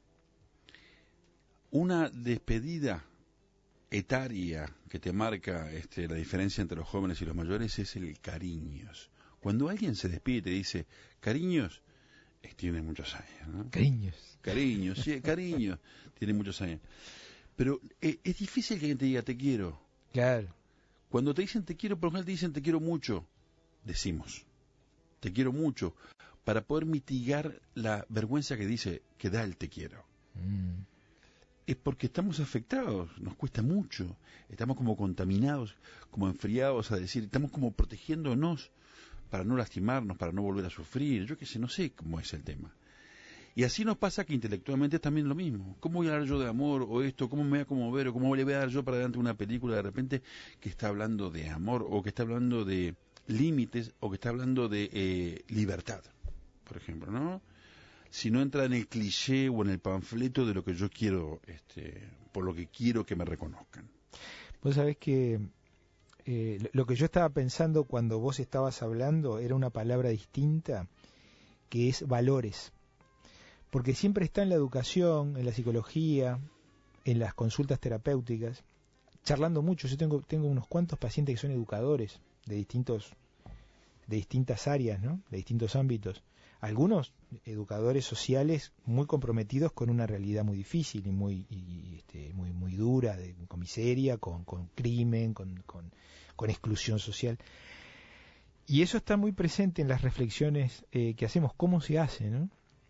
una despedida etaria que te marca la diferencia entre los jóvenes y los mayores es el cariños. Cuando alguien se despide y te dice cariños, tiene muchos años, ¿no? Cariños, sí, cariños, tiene muchos años. Pero es difícil que alguien te diga te quiero. Claro. Cuando te dicen te quiero, por lo general te dicen te quiero mucho. Decimos te quiero mucho para poder mitigar la vergüenza que da el te quiero. Es porque estamos afectados, nos cuesta mucho, estamos como contaminados, como enfriados a decir, estamos como protegiéndonos para no lastimarnos, para no volver a sufrir, yo qué sé, no sé cómo es el tema. Y así nos pasa que intelectualmente es también lo mismo. ¿Cómo voy a hablar yo de amor o esto? ¿Cómo me voy a conmover? ¿O cómo le voy a dar yo para adelante una película de repente que está hablando de amor o que está hablando de límites o que está hablando de libertad, por ejemplo, ¿no? Si no entra en el cliché o en el panfleto de lo que yo quiero, por lo que quiero que me reconozcan. Vos sabés que lo que yo estaba pensando cuando vos estabas hablando era una palabra distinta, que es valores. Porque siempre está en la educación, en la psicología, en las consultas terapéuticas, charlando mucho. Yo tengo unos cuantos pacientes que son educadores de distintas áreas, ¿no? De distintos ámbitos. Algunos educadores sociales muy comprometidos con una realidad muy difícil y muy dura, con miseria, con crimen, con exclusión social. Y eso está muy presente en las reflexiones que hacemos, cómo se hace, ¿no?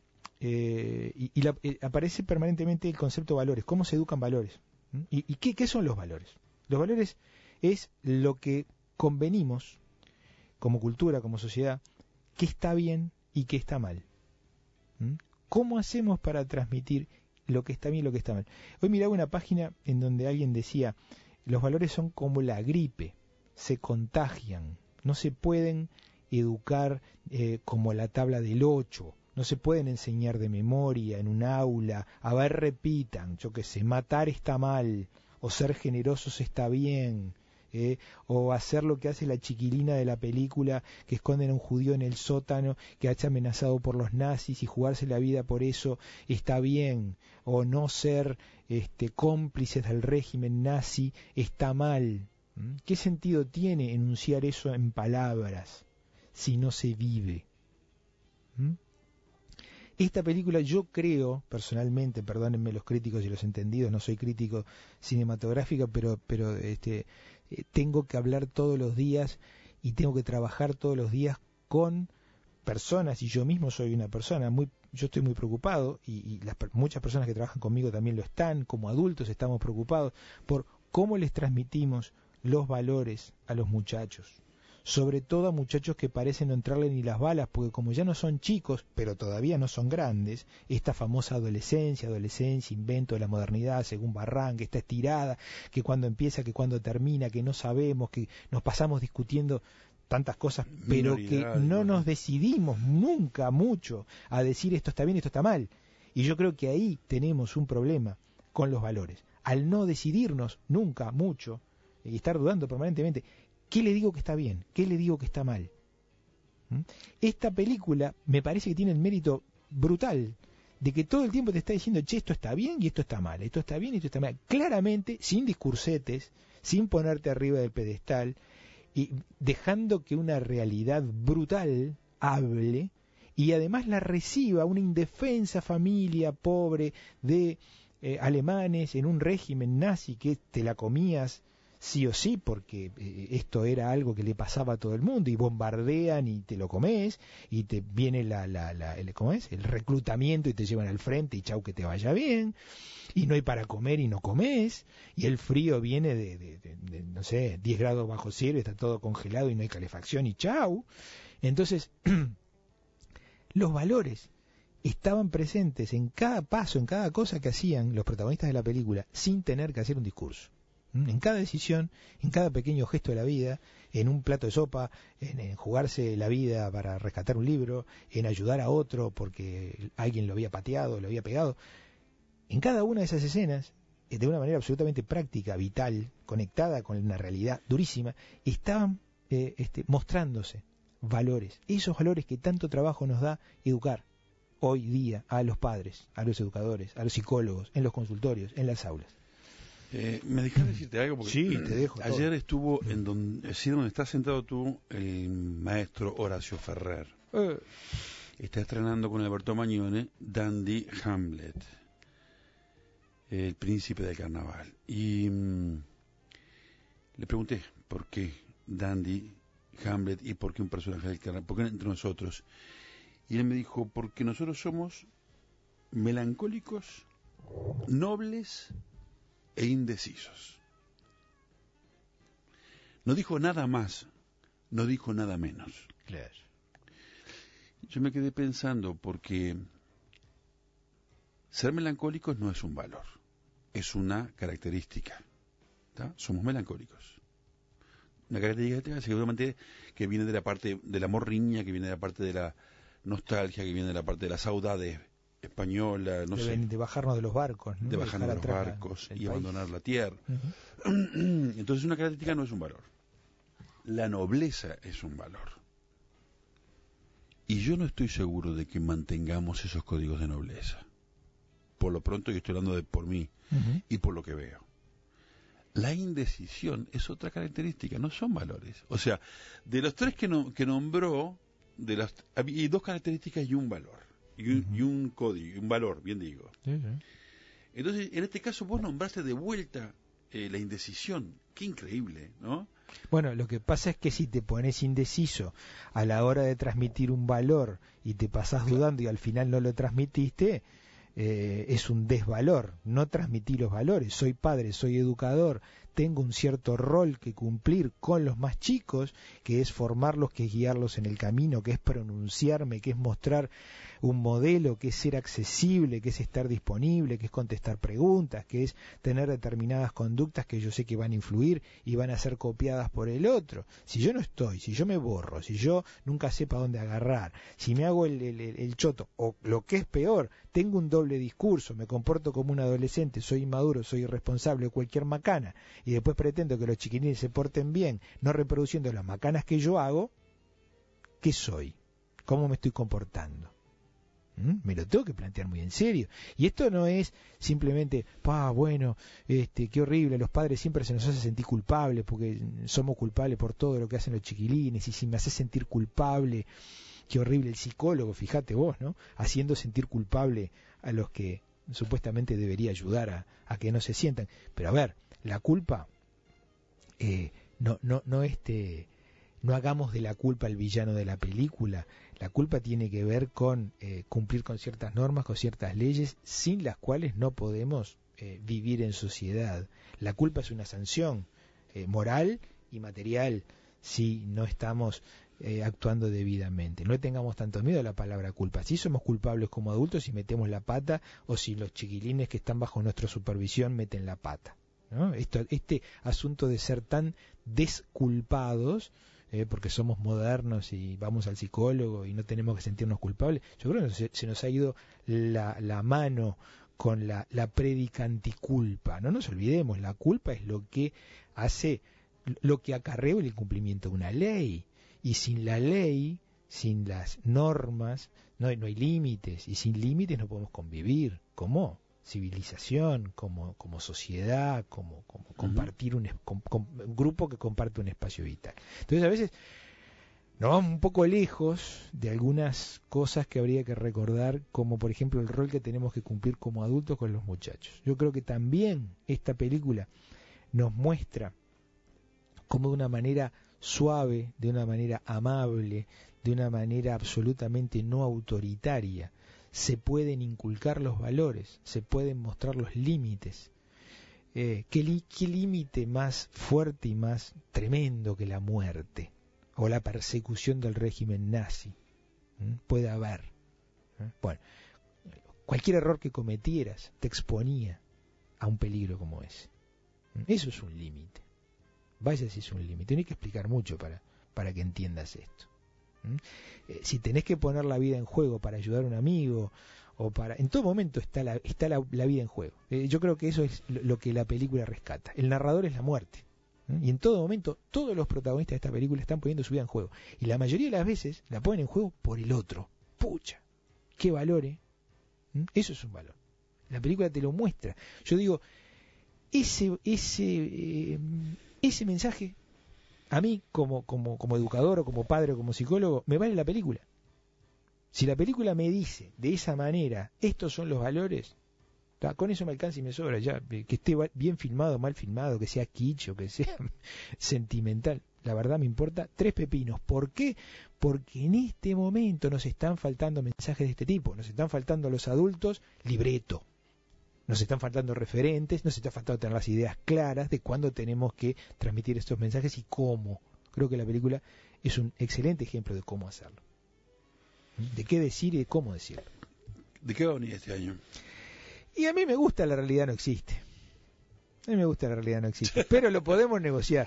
Aparece permanentemente el concepto de valores, cómo se educan valores. ¿Y qué son los valores? Los valores es lo que convenimos como cultura, como sociedad, que está bien y qué está mal. ¿Cómo hacemos para transmitir lo que está bien y lo que está mal? Hoy miraba una página en donde alguien decía, los valores son como la gripe, se contagian, no se pueden educar como la tabla del 8, no se pueden enseñar de memoria en un aula, a ver, repitan, yo qué sé, matar está mal, o ser generosos está bien, o hacer lo que hace la chiquilina de la película, que esconden a un judío en el sótano que ha hecho amenazado por los nazis y jugarse la vida por eso está bien, o no ser cómplices del régimen nazi está mal. ¿Qué sentido tiene enunciar eso en palabras? si no se vive. Esta película, yo creo, personalmente, perdónenme los críticos y los entendidos, no soy crítico cinematográfico, pero tengo que hablar todos los días y tengo que trabajar todos los días con personas, y yo mismo soy una persona, yo estoy muy preocupado, y muchas personas que trabajan conmigo también lo están, como adultos estamos preocupados por cómo les transmitimos los valores a los muchachos, sobre todo a muchachos que parecen no entrarle ni las balas, porque como ya no son chicos, pero todavía no son grandes, esta famosa adolescencia, invento de la modernidad según Barranca, esta estirada, que cuando empieza, que cuando termina, que no sabemos, que nos pasamos discutiendo tantas cosas, pero que no nos decidimos nunca mucho a decir esto está bien, esto está mal. Y yo creo que ahí tenemos un problema con los valores. Al no decidirnos nunca mucho y estar dudando permanentemente, ¿qué le digo que está bien? ¿Qué le digo que está mal? Esta película me parece que tiene el mérito brutal de que todo el tiempo te está diciendo, che, esto está bien y esto está mal, esto está bien y esto está mal. Claramente, sin discursetes, sin ponerte arriba del pedestal, y dejando que una realidad brutal hable y además la reciba una indefensa familia pobre de alemanes en un régimen nazi que te la comías sí o sí porque esto era algo que le pasaba a todo el mundo, y bombardean y te lo comes y te viene ¿cómo es? El reclutamiento y te llevan al frente y chau que te vaya bien, y no hay para comer y no comes, y el frío viene de no sé, 10 grados bajo cero, está todo congelado y no hay calefacción y chau. Entonces los valores estaban presentes en cada paso, en cada cosa que hacían los protagonistas de la película, sin tener que hacer un discurso. En cada decisión, en cada pequeño gesto de la vida, en un plato de sopa, en jugarse la vida para rescatar un libro, en ayudar a otro porque alguien lo había pateado, lo había pegado. En cada una de esas escenas, de una manera absolutamente práctica, vital, conectada con una realidad durísima, estaban mostrándose valores, esos valores que tanto trabajo nos da educar hoy día a los padres, a los educadores, a los psicólogos, en los consultorios, en las aulas. ¿Me dejas decirte algo? Porque sí, te dejo. Ayer estuvo en donde estás sentado tú, el maestro Horacio Ferrer. Está estrenando con Alberto Magnone Dandy Hamlet, el príncipe del carnaval. Y le pregunté por qué Dandy Hamlet y por qué un personaje del carnaval, por qué entre nosotros. Y él me dijo, porque nosotros somos melancólicos, nobles e indecisos. No dijo nada más, no dijo nada menos. Claro. Yo me quedé pensando, porque ser melancólicos no es un valor, es una característica. ¿Tá? Somos melancólicos. Una característica seguramente que viene de la parte de la morriña, que viene de la parte de la nostalgia, que viene de la parte de la saudade española, no sé. De bajarnos de los barcos, ¿no? De bajarnos de los barcos y abandonar la tierra. Entonces una característica no es un valor. La nobleza es un valor. Y yo no estoy seguro de que mantengamos esos códigos de nobleza. Por lo pronto, yo estoy hablando por mí y por lo que veo. La indecisión es otra característica, no son valores. O sea, de los tres que nombró, hay dos características y un valor. Y un código, un valor, bien digo. Entonces, en este caso vos nombraste de vuelta la indecisión. Qué increíble, ¿no? Bueno, lo que pasa es que si te pones indeciso a la hora de transmitir un valor y te pasás dudando y al final no lo transmitiste, es un desvalor. No transmití los valores. Soy padre, soy educador, tengo un cierto rol que cumplir con los más chicos, que es formarlos, que es guiarlos en el camino, que es pronunciarme, que es mostrar un modelo, que es ser accesible, que es estar disponible, que es contestar preguntas, que es tener determinadas conductas que yo sé que van a influir y van a ser copiadas por el otro. Si yo no estoy, si yo me borro, si yo nunca sepa dónde agarrar, si me hago el choto, o lo que es peor, tengo un doble discurso, me comporto como un adolescente, soy inmaduro, soy irresponsable, cualquier macana, y después pretendo que los chiquilines se porten bien, no reproduciendo las macanas que yo hago, ¿qué soy? ¿Cómo me estoy comportando? Me lo tengo que plantear muy en serio. Y esto no es simplemente, bueno, qué horrible, los padres siempre se nos hace sentir culpables porque somos culpables por todo lo que hacen los chiquilines, y si me hace sentir culpable, qué horrible el psicólogo, fíjate vos, ¿no? Haciendo sentir culpable a los que supuestamente debería ayudar a que no se sientan. Pero a ver, la culpa, no hagamos de la culpa el villano de la película. La culpa tiene que ver con cumplir con ciertas normas, con ciertas leyes, sin las cuales no podemos vivir en sociedad. La culpa es una sanción moral y material si no estamos actuando debidamente. No tengamos tanto miedo a la palabra culpa. Si somos culpables como adultos y metemos la pata, o si los chiquilines que están bajo nuestra supervisión meten la pata, ¿no? Este asunto de ser tan desculpados, porque somos modernos y vamos al psicólogo y no tenemos que sentirnos culpables, yo creo que se nos ha ido la mano con la prédica anticulpa. No nos olvidemos, la culpa es lo que hace, lo que acarrea el incumplimiento de una ley, y sin la ley, sin las normas, no hay límites, y sin límites no podemos convivir como civilización, como sociedad, como compartir un grupo que comparte un espacio vital. Entonces a veces nos vamos un poco lejos de algunas cosas que habría que recordar, como por ejemplo el rol que tenemos que cumplir como adultos con los muchachos. Yo creo que también esta película nos muestra cómo de una manera suave, de una manera amable, de una manera absolutamente no autoritaria, se pueden inculcar los valores, se pueden mostrar los límites. ¿Qué límite más fuerte y más tremendo que la muerte o la persecución del régimen nazi puede haber? Bueno, cualquier error que cometieras te exponía a un peligro como ese. Eso es un límite. Vaya si es un límite. No hay que explicar mucho para que entiendas esto. Si tenés que poner la vida en juego para ayudar a un amigo, en todo momento está la vida en juego. Yo creo que eso es lo que la película rescata. El narrador es la muerte, y en todo momento todos los protagonistas de esta película están poniendo su vida en juego, y la mayoría de las veces la ponen en juego por el otro. Pucha, qué valor, eso es un valor. La película te lo muestra. Yo digo, ese mensaje, a mí como educador o como padre o como psicólogo, me vale la película. Si la película me dice de esa manera, estos son los valores, con eso me alcanza y me sobra ya. Que esté bien filmado, mal filmado, que sea kitsch o que sea sentimental, la verdad me importa tres pepinos. ¿Por qué? Porque en este momento nos están faltando mensajes de este tipo, nos están faltando a los adultos libreto, nos están faltando referentes, nos está faltando tener las ideas claras de cuándo tenemos que transmitir estos mensajes y cómo. Creo que la película es un excelente ejemplo de cómo hacerlo, de qué decir y de cómo decirlo. ¿De qué va a venir este año? Y a mí me gusta La realidad no existe. A mí me gusta La realidad no existe, pero lo podemos negociar.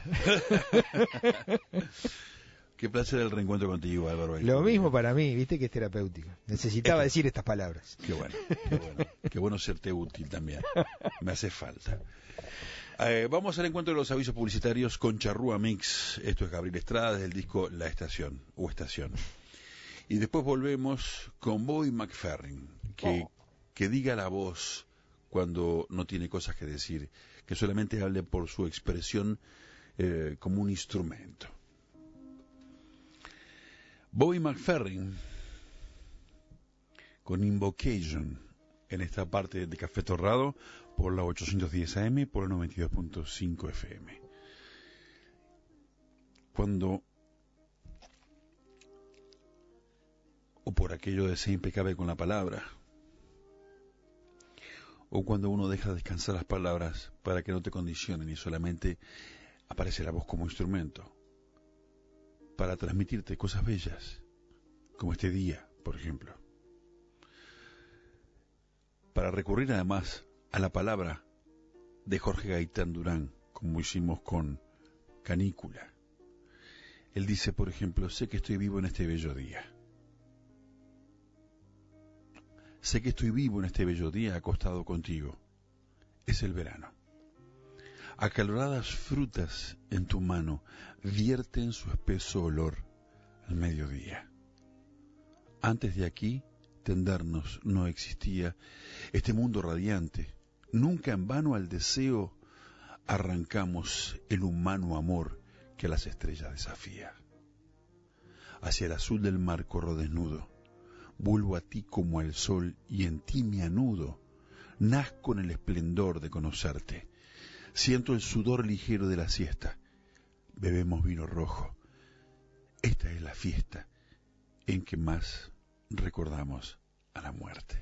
Qué placer el reencuentro contigo, Álvaro. Lo mismo para mí, viste que es terapéutico. Necesitaba decir estas palabras. Qué bueno, qué bueno. Qué bueno serte útil también. Me hace falta. Vamos al encuentro de los avisos publicitarios con Charrúa Mix. Esto es Gabriel Estrada desde el disco La Estación, o Estación. Y después volvemos con Bobby McFerrin, que diga la voz cuando no tiene cosas que decir, que solamente hable por su expresión como un instrumento. Bobby McFerrin con Invocation en esta parte de Café Torrado por la 810 AM, por el 92.5 FM. Cuando, o por aquello de ser impecable con la palabra, o cuando uno deja descansar las palabras para que no te condicionen y solamente aparece la voz como instrumento para transmitirte cosas bellas, como este día, por ejemplo. Para recurrir además a la palabra de Jorge Gaitán Durán, como hicimos con Canícula. Él dice, por ejemplo, sé que estoy vivo en este bello día. Sé que estoy vivo en este bello día acostado contigo. Es el verano. Acaloradas frutas en tu mano vierten su espeso olor al mediodía. Antes de aquí extendernos no existía, este mundo radiante, nunca en vano al deseo arrancamos el humano amor que a las estrellas desafía. Hacia el azul del mar corro desnudo, vuelvo a ti como al sol y en ti me anudo, nazco en el esplendor de conocerte, siento el sudor ligero de la siesta, bebemos vino rojo, esta es la fiesta en que más recordamos a la muerte.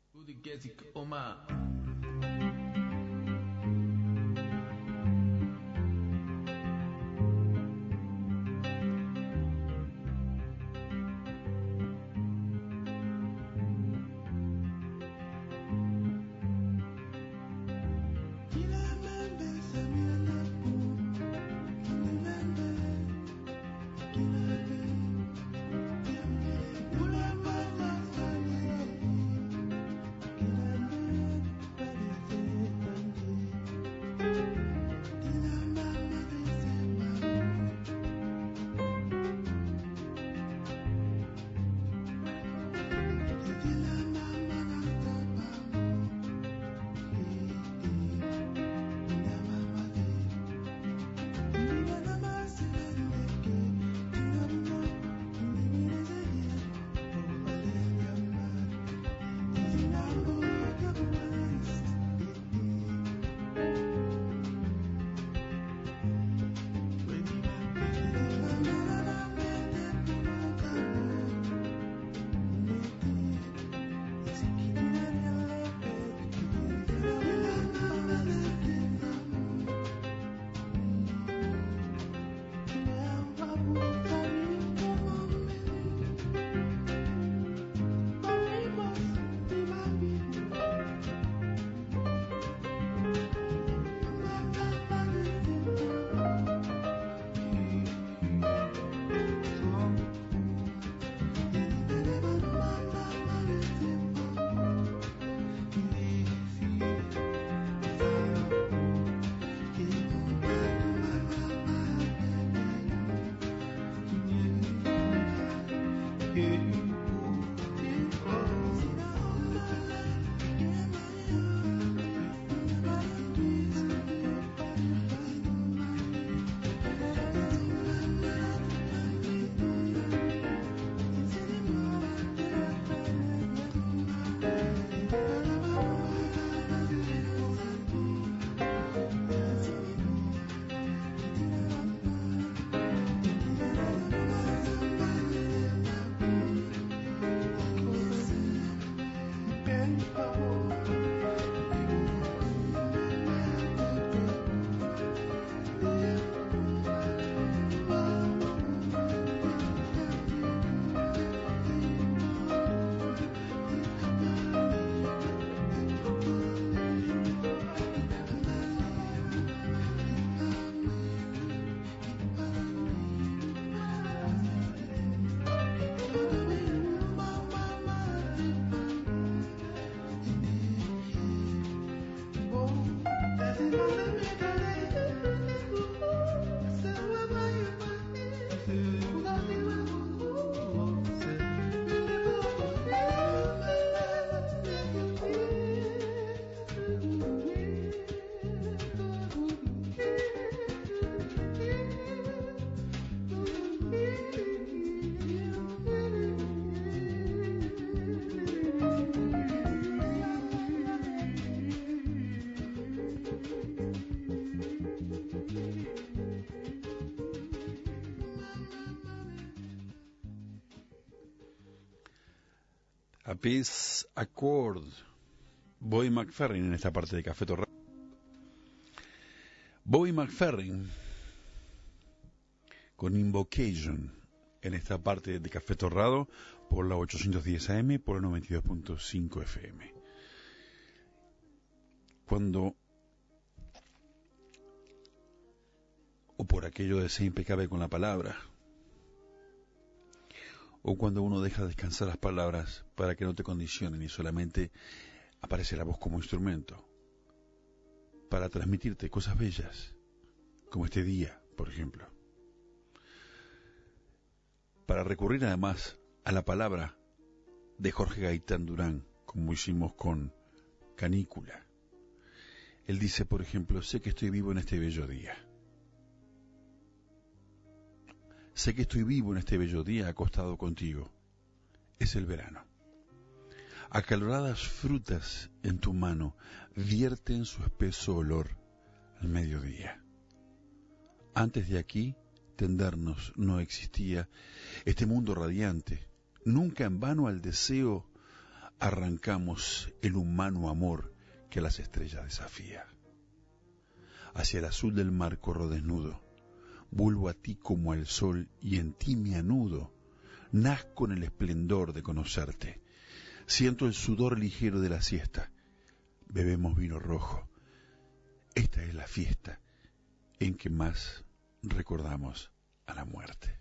A Peace Accord, Bobby McFerrin en esta parte de Café Torrado. Bobby McFerrin con Invocation en esta parte de Café Torrado por la 810 AM, por la 92.5 FM. Cuando, o por aquello de ser impecable con la palabra, o cuando uno deja descansar las palabras para que no te condicionen y solamente aparece la voz como instrumento para transmitirte cosas bellas, como este día, por ejemplo. Para recurrir además a la palabra de Jorge Gaitán Durán, como hicimos con Canícula. Él dice, por ejemplo, sé que estoy vivo en este bello día. Sé que estoy vivo en este bello día acostado contigo. Es el verano. Acaloradas frutas en tu mano vierten su espeso olor al mediodía. Antes de aquí, tendernos no existía este mundo radiante. Nunca en vano al deseo arrancamos el humano amor que a las estrellas desafía. Hacia el azul del mar corro desnudo, vuelvo a ti como al sol y en ti me anudo, nazco en el esplendor de conocerte, siento el sudor ligero de la siesta, bebemos vino rojo, esta es la fiesta en que más recordamos a la muerte.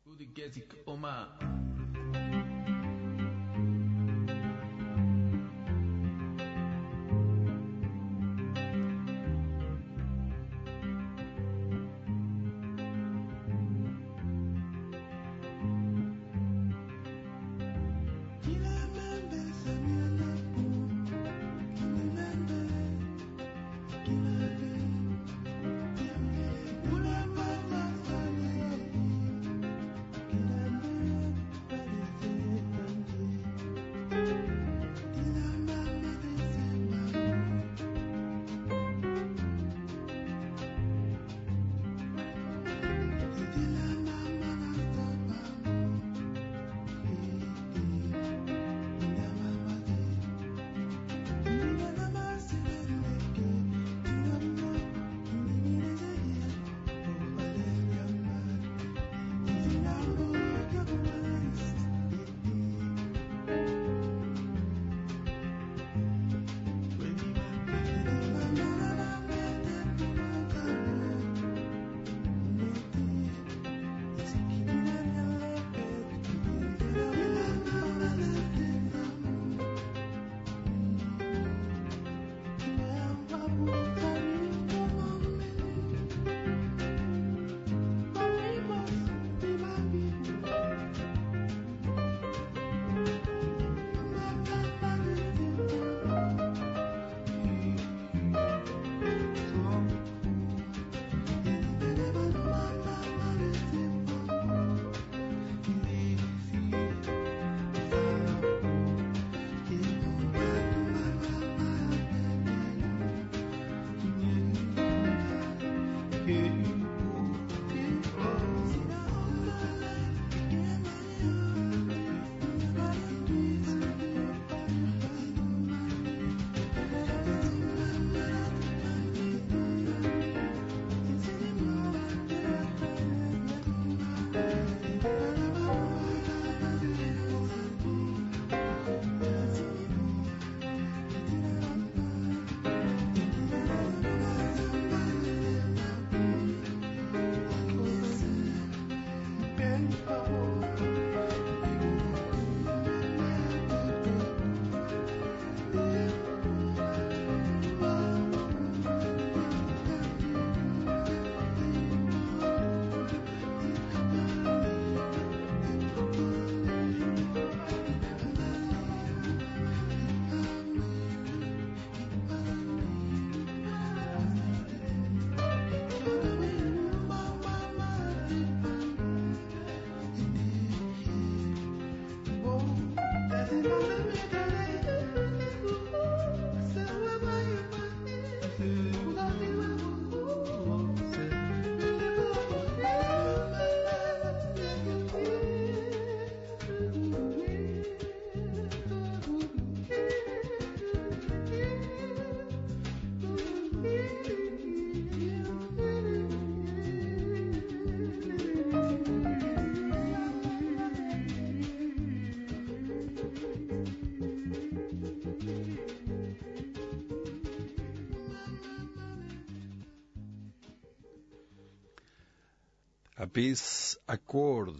A Peace Accord,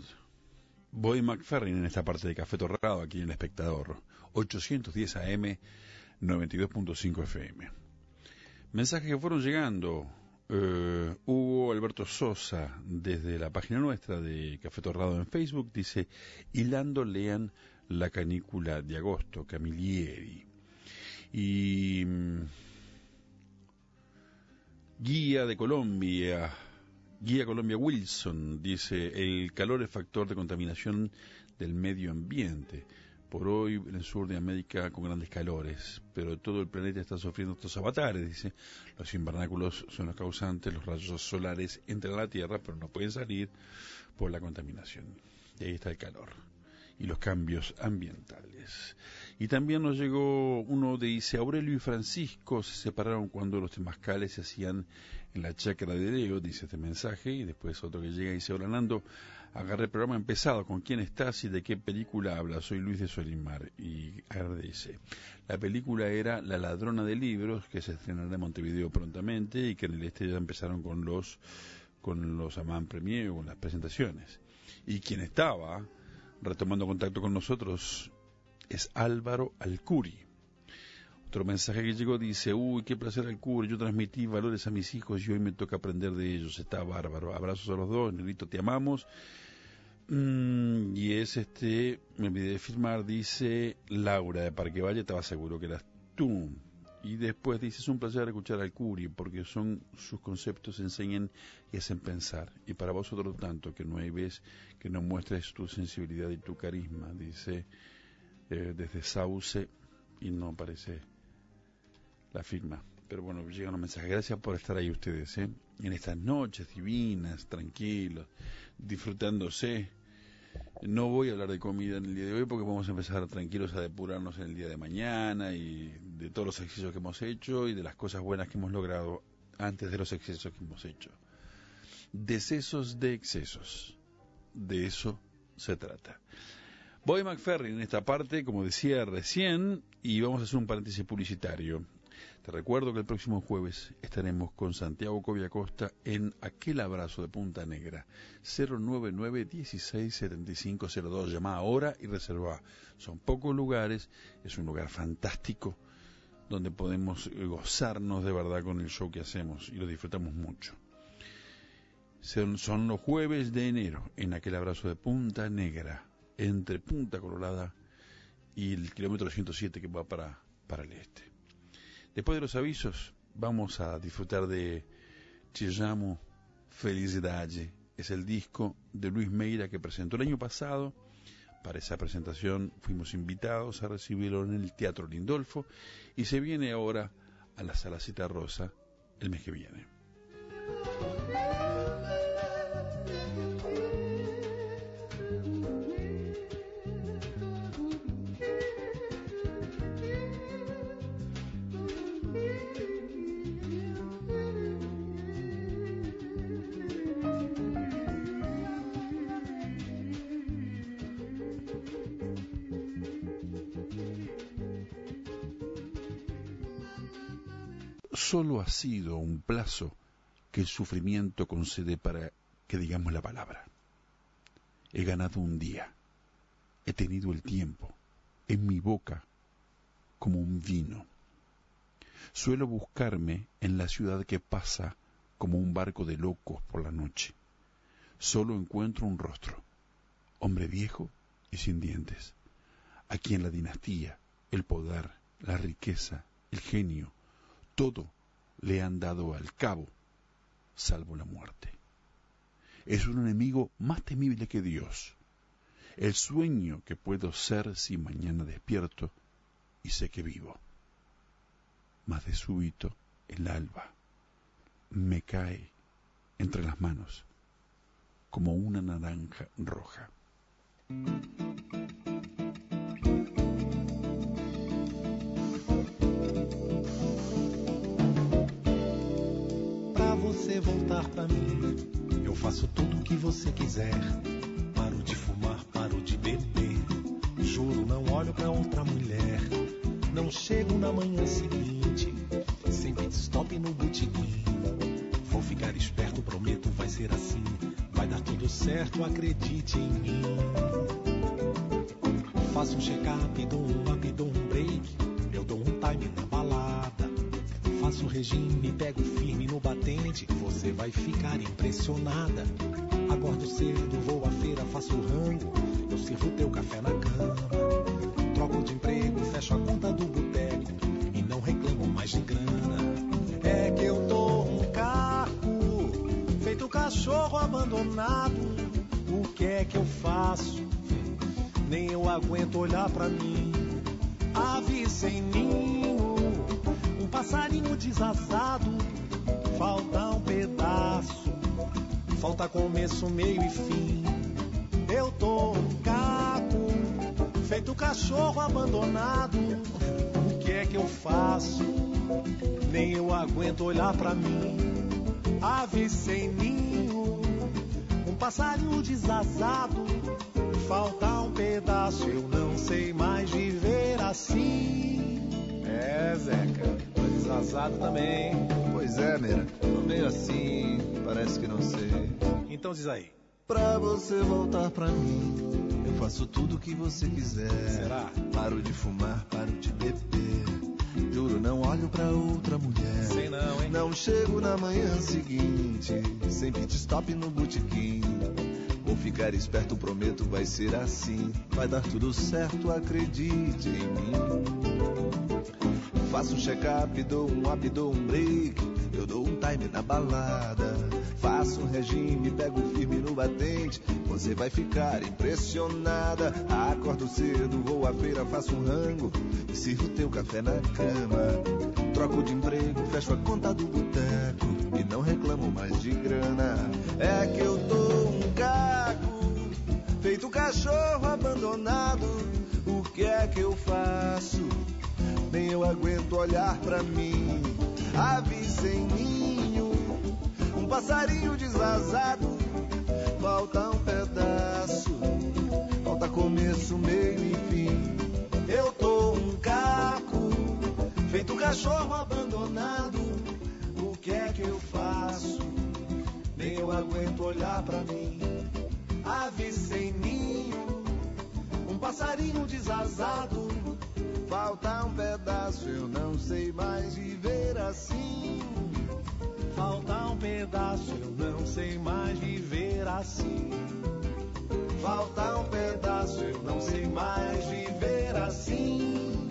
Bobby McFerrin en esta parte de Café Torrado, aquí en El Espectador, 810 AM, 92.5 FM. Mensajes que fueron llegando. Hugo Alberto Sosa, desde la página nuestra de Café Torrado en Facebook, dice: hilando lean La canícula de agosto, Camilleri. Y Guía Colombia Wilson dice: el calor es factor de contaminación del medio ambiente. Por hoy en el sur de América con grandes calores, pero todo el planeta está sufriendo estos avatares, dice. Los invernáculos son los causantes, los rayos solares entran a la Tierra, pero no pueden salir por la contaminación. Y ahí está el calor y los cambios ambientales. Y también nos llegó uno de dice: Aurelio y Francisco se separaron cuando los temazcales se hacían en la chacra de Leo, dice este mensaje. Y después otro que llega y dice: hola Nando, agarré el programa empezado, ¿con quién estás y de qué película habla? Soy Luis de Solimar. Y agradece. La película era La ladrona de libros, que se estrenará en Montevideo prontamente, y que en el este ya empezaron con los avant premier, con las presentaciones. Y quien estaba retomando contacto con nosotros es Álvaro Alcuri. Otro mensaje que llegó dice: uy, qué placer Alcuri, yo transmití valores a mis hijos y hoy me toca aprender de ellos, está bárbaro, abrazos a los dos, Negrito, te amamos. Y es me olvidé de firmar, dice Laura de Parque Valle, estaba seguro que eras tú. Y después dice: es un placer escuchar a Alcuri porque sus conceptos enseñan y hacen pensar, y para vosotros tanto, que no hay vez que no muestres tu sensibilidad y tu carisma, dice desde Sauce, y no aparece la firma, pero bueno, llegan los mensajes. Gracias por estar ahí ustedes, en estas noches divinas, tranquilos, disfrutándose. No voy a hablar de comida en el día de hoy porque vamos a empezar tranquilos a depurarnos en el día de mañana, y de todos los excesos que hemos hecho y de las cosas buenas que hemos logrado antes de los excesos que hemos hecho. Decesos de excesos, de eso se trata. Bobby McFerrin en esta parte, como decía recién, y vamos a hacer un paréntesis publicitario. Te recuerdo que el próximo jueves estaremos con Santiago Coviacosta en Aquel Abrazo de Punta Negra, 099-167502. Llama ahora y reserva. Son pocos lugares, es un lugar fantástico donde podemos gozarnos de verdad con el show que hacemos y lo disfrutamos mucho. Son los jueves de enero en Aquel Abrazo de Punta Negra, entre Punta Colorada y el kilómetro 107 que va para el este. Después de los avisos, vamos a disfrutar de Te Llamo Felicidade. Es el disco de Luis Meira que presentó el año pasado. Para esa presentación fuimos invitados a recibirlo en el Teatro Lindolfo y se viene ahora a la Sala Cita Rosa el mes que viene. Solo ha sido un plazo que el sufrimiento concede para que digamos la palabra. He ganado un día, he tenido el tiempo en mi boca como un vino. Suelo buscarme en la ciudad que pasa como un barco de locos por la noche. Solo encuentro un rostro, hombre viejo y sin dientes, a quien la dinastía, el poder, la riqueza, el genio, todo le han dado al cabo, salvo la muerte. Es un enemigo más temible que Dios, el sueño que puedo ser si mañana despierto y sé que vivo. Mas de súbito el alba me cae entre las manos como una naranja roja. Você voltar pra mim, eu faço tudo o que você quiser. Paro de fumar, paro de beber. Juro, não olho pra outra mulher. Não chego na manhã seguinte, sem pit stop no botequim. Vou ficar esperto, prometo, vai ser assim. Vai dar tudo certo, acredite em mim. Faço um check-up, dou um up, dou um break. Eu dou um time na balada. Faço regime, pego firme no batente, você vai ficar impressionada. Acordo cedo, vou à feira, faço rango, eu sirvo teu café na cama. troco de emprego, fecho a conta do boteco e não reclamo mais de grana. É que eu tô um caco, feito cachorro abandonado. O que é que eu faço? Nem eu aguento olhar pra mim. Ave sem ninho, um passarinho desazado. Falta um pedaço, falta começo, meio e fim. Eu tô um caco, feito cachorro abandonado. O que é que eu faço? Nem eu aguento olhar pra mim. Ave sem ninho, um passarinho desazado. Falta um pedaço, eu não sei mais viver assim. É, Zeca, tô desazado também. Pois é, Meira. Tô meio assim, parece que não sei. Então diz aí. Pra você voltar pra mim, eu faço tudo o que você quiser. Será? Paro de fumar, paro de beber. Juro, não olho pra outra mulher. Sei não, hein? Não chego na manhã seguinte, sem pit stop no botequim. Vou ficar esperto, prometo, vai ser assim. Vai dar tudo certo, acredite em mim. Faço um check-up, dou um up, dou um break. Eu dou um time na balada. Faço um regime, pego firme no batente. Você vai ficar impressionada. Acordo cedo, vou à feira, faço um rango e sirvo teu café na cama. Troco de emprego, fecho a conta do boteco e não reclamo mais de grana. É que eu tô um caco, feito cachorro abandonado. O que é que eu faço? Nem eu aguento olhar pra mim. Ave sem ninho, um passarinho desazado. Falta um pedaço, falta começo, meio e fim. Eu tô um caco, feito cachorro abandonado. O que é que eu faço? Nem eu aguento olhar pra mim. Ave sem ninho, um passarinho desazado. Falta um pedaço, eu não sei mais viver assim. Falta um pedaço, eu não sei mais viver assim. Falta um pedaço, eu não sei mais viver assim.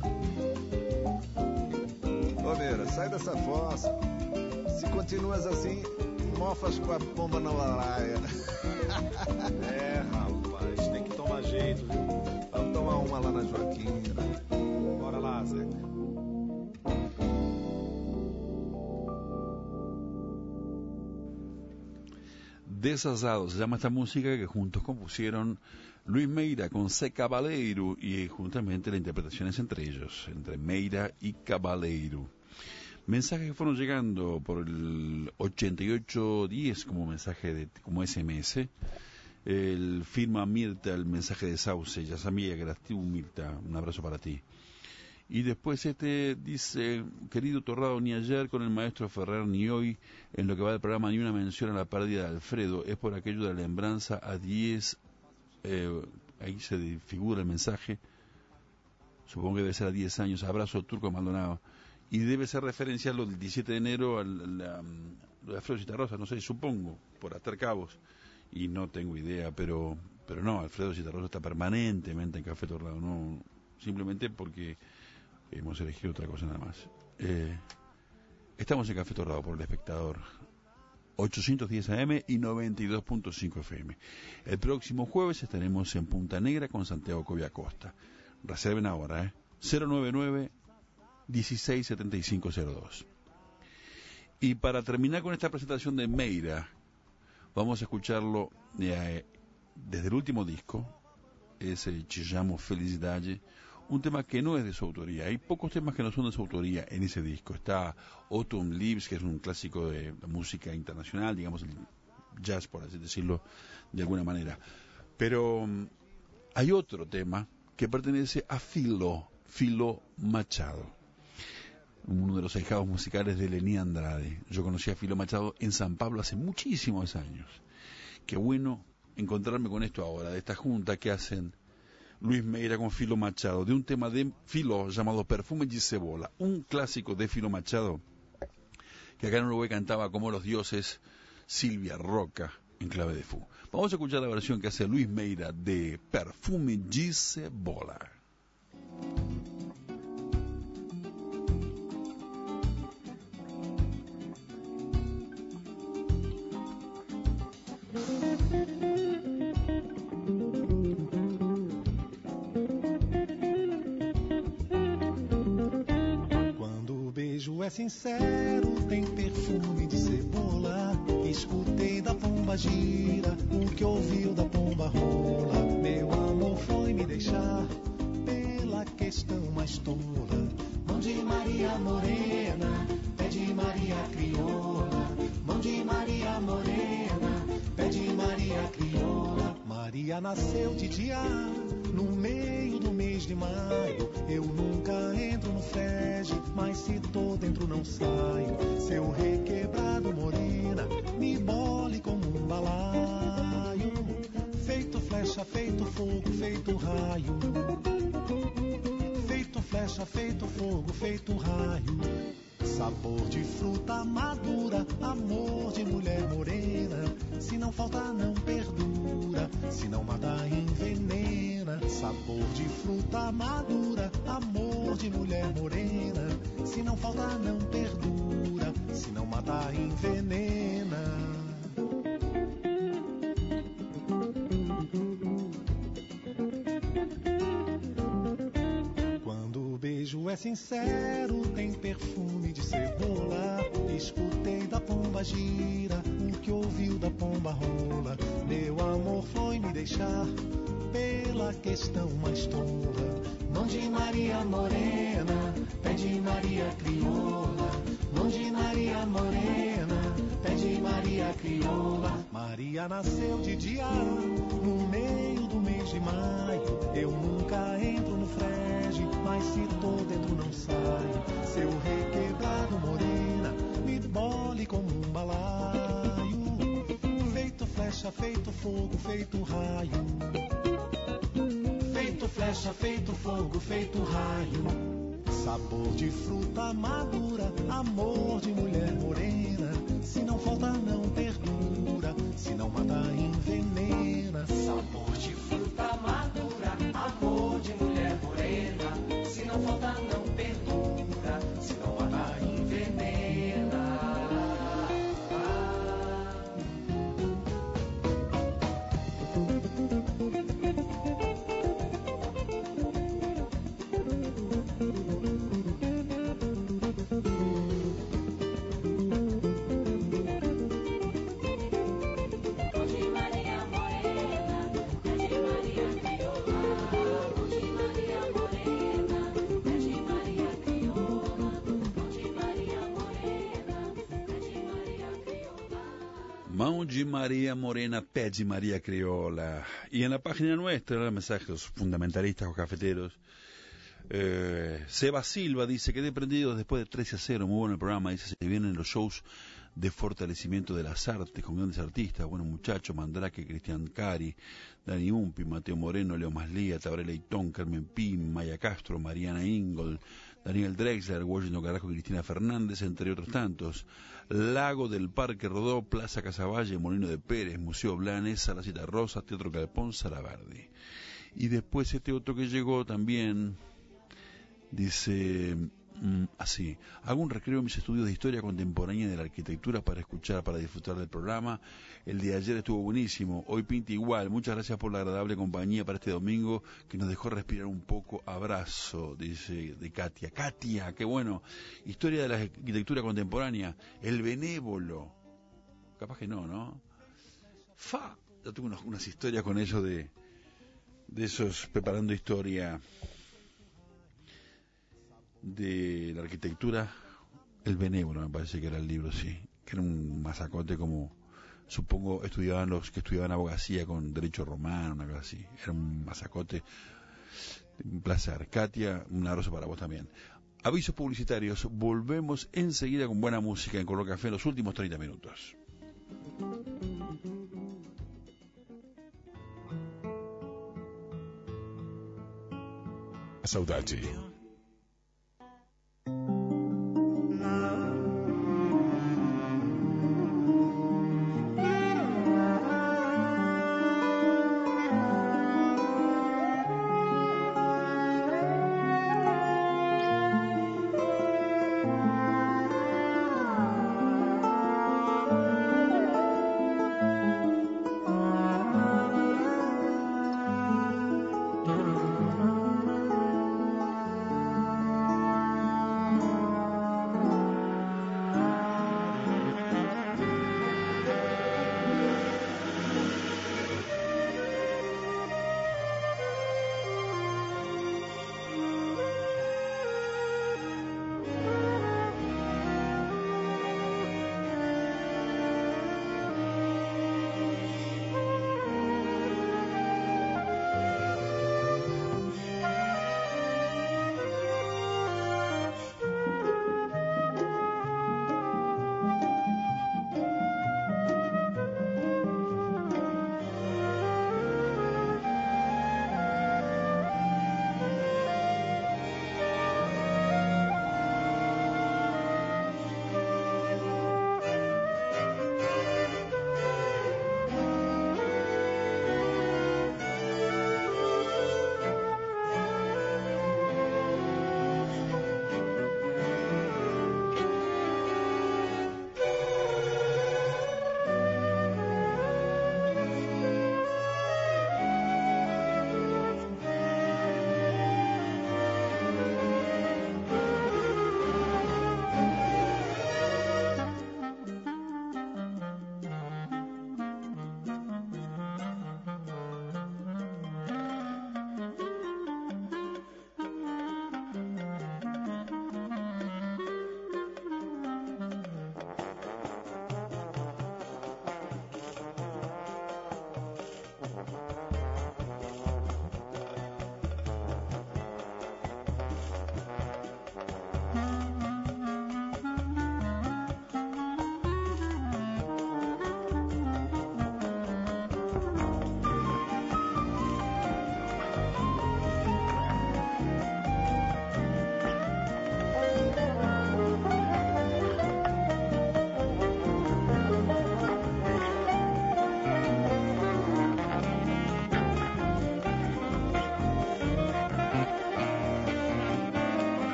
Ô Meira, sai dessa fossa. Se continuas assim, mofas com a pomba na lalaia. É, rapaz, tem que tomar jeito, viu? Vamos tomar uma lá na Joaquina. Bora lá, Zeca. Desazados se llama esta música que juntos compusieron Luis Meira con C. Cabaleiro y juntamente la interpretación es entre ellos, entre Meira y Cabaleiro. Mensajes que fueron llegando por el 8810 como mensaje como SMS. El firma Mirta el mensaje de Sauce, ya sabía que eras tú, Mirta, un abrazo para ti. Y después dice, querido Torrado, ni ayer con el maestro Ferrer ni hoy en lo que va del programa ni una mención a la pérdida de Alfredo, es por aquello de la lembranza a 10, ahí se figura el mensaje, supongo que debe ser a 10 años, abrazo Turco Maldonado, y debe ser referencia a lo del 17 de enero, lo de Alfredo Citarrosa, no sé, supongo, por atar cabos, y no tengo idea, pero no, Alfredo Citarrosa está permanentemente en Café Torrado, no simplemente porque hemos elegido otra cosa nada más. Estamos en Café Torrado por El Espectador, 810 AM y 92.5 FM. El próximo jueves estaremos en Punta Negra con Santiago Covia Costa. Reserven ahora, 099-167502. Y para terminar con esta presentación de Meira, vamos a escucharlo desde el último disco, ese Te Llamo Felicidade, un tema que no es de su autoría. Hay pocos temas que no son de su autoría en ese disco. Está Autumn Leaves, que es un clásico de la música internacional, digamos el jazz, por así decirlo, de alguna manera. Pero hay otro tema que pertenece a Filo Machado, uno de los ahijados musicales de Lení Andrade. Yo conocí a Filo Machado en San Pablo hace muchísimos años. Qué bueno encontrarme con esto ahora, de esta junta que hacen Luis Meira con Filo Machado, de un tema de Filo llamado Perfume de Cebola, un clásico de Filo Machado, que acá en Uruguay cantaba como los dioses Silvia Roca en clave de fu. Vamos a escuchar la versión que hace Luis Meira de Perfume de Cebola. é sincero, tem perfume de cebola. Escutei da pomba gira o que ouviu da pomba rola. Meu amor foi me deixar pela questão mais tola. Mão de Maria morena, pé de Maria crioula. Mão de Maria morena, pé de Maria crioula. Maria nasceu de dia, no meio do mês de maio. Eu nunca entro no frege, mas se tô dentro não saio. Seu requebrado morena, me bole como um balaio. Feito flecha, feito fogo, feito raio. Feito flecha, feito fogo, feito raio. Sabor de fruta madura, amor de mulher morena. Se não falta não perdura, se não mata envenena. Sabor de fruta madura, amor de mulher morena. Se não falta não perdura, se não mata envenena. Quando o beijo é sincero, tem perfume de cebola. Escutei da pomba gira o que ouviu da pomba rola. Meu amor foi me deixar pela questão mais tola. Mão de Maria morena, pé de Maria crioula. Mão de Maria morena, pé de Maria crioula. Maria nasceu de dia, no meio do mês de maio. Eu nunca entro no frege, mas se tô dentro não saio. Seu requebrado morena, me bole como um balaio. Feito flecha, feito fogo, feito raio. Feito flecha, feito fogo, feito raio. Sabor de fruta madura, amor de mulher morena. Se não falta não perdura, se não mata envenena. Sabor de fruta madura, amor de mulher morena. Se não falta não perdura, se não mata envenena. Mão de María Morena, pé de María Criolla. Y en la página nuestra, mensajes fundamentalistas o cafeteros, Seba Silva dice: quedé prendido después de 13-0, muy bueno el programa. Dice: se vienen los shows de fortalecimiento de las artes con grandes artistas, buenos muchachos, Mandrake, Cristian Cari, Dani Umpi, Mateo Moreno, Leo Maslía, Tabaré Leitón, Carmen Pim, Maya Castro, Mariana Ingold, Daniel Drexler, Washington Carajo, Cristina Fernández, entre otros tantos. Lago del Parque Rodó, Plaza Casaballe, Molino de Pérez, Museo Blanes, Salacita Rosa, Teatro Calpón, Salaverdi. Y después este otro que llegó también dice así: hago un recreo en mis estudios de historia contemporánea de la arquitectura para escuchar, para disfrutar del programa. El de ayer estuvo buenísimo, hoy pinta igual. Muchas gracias por la agradable compañía para este domingo que nos dejó respirar un poco. Abrazo, dice de Katia. Katia, qué bueno. Historia de la arquitectura contemporánea, el benévolo. Capaz que no. Yo tuve unas historias con ellos de esos preparando historia de la arquitectura. El benévolo me parece que era el libro, sí, que era un masacote, como supongo estudiaban los que estudiaban abogacía con derecho romano, una cosa así. Era un masacote. Un placer. Katia, un abrazo para vos también. Avisos publicitarios, volvemos enseguida con buena música en Color Café en los últimos 30 minutos. Saudade.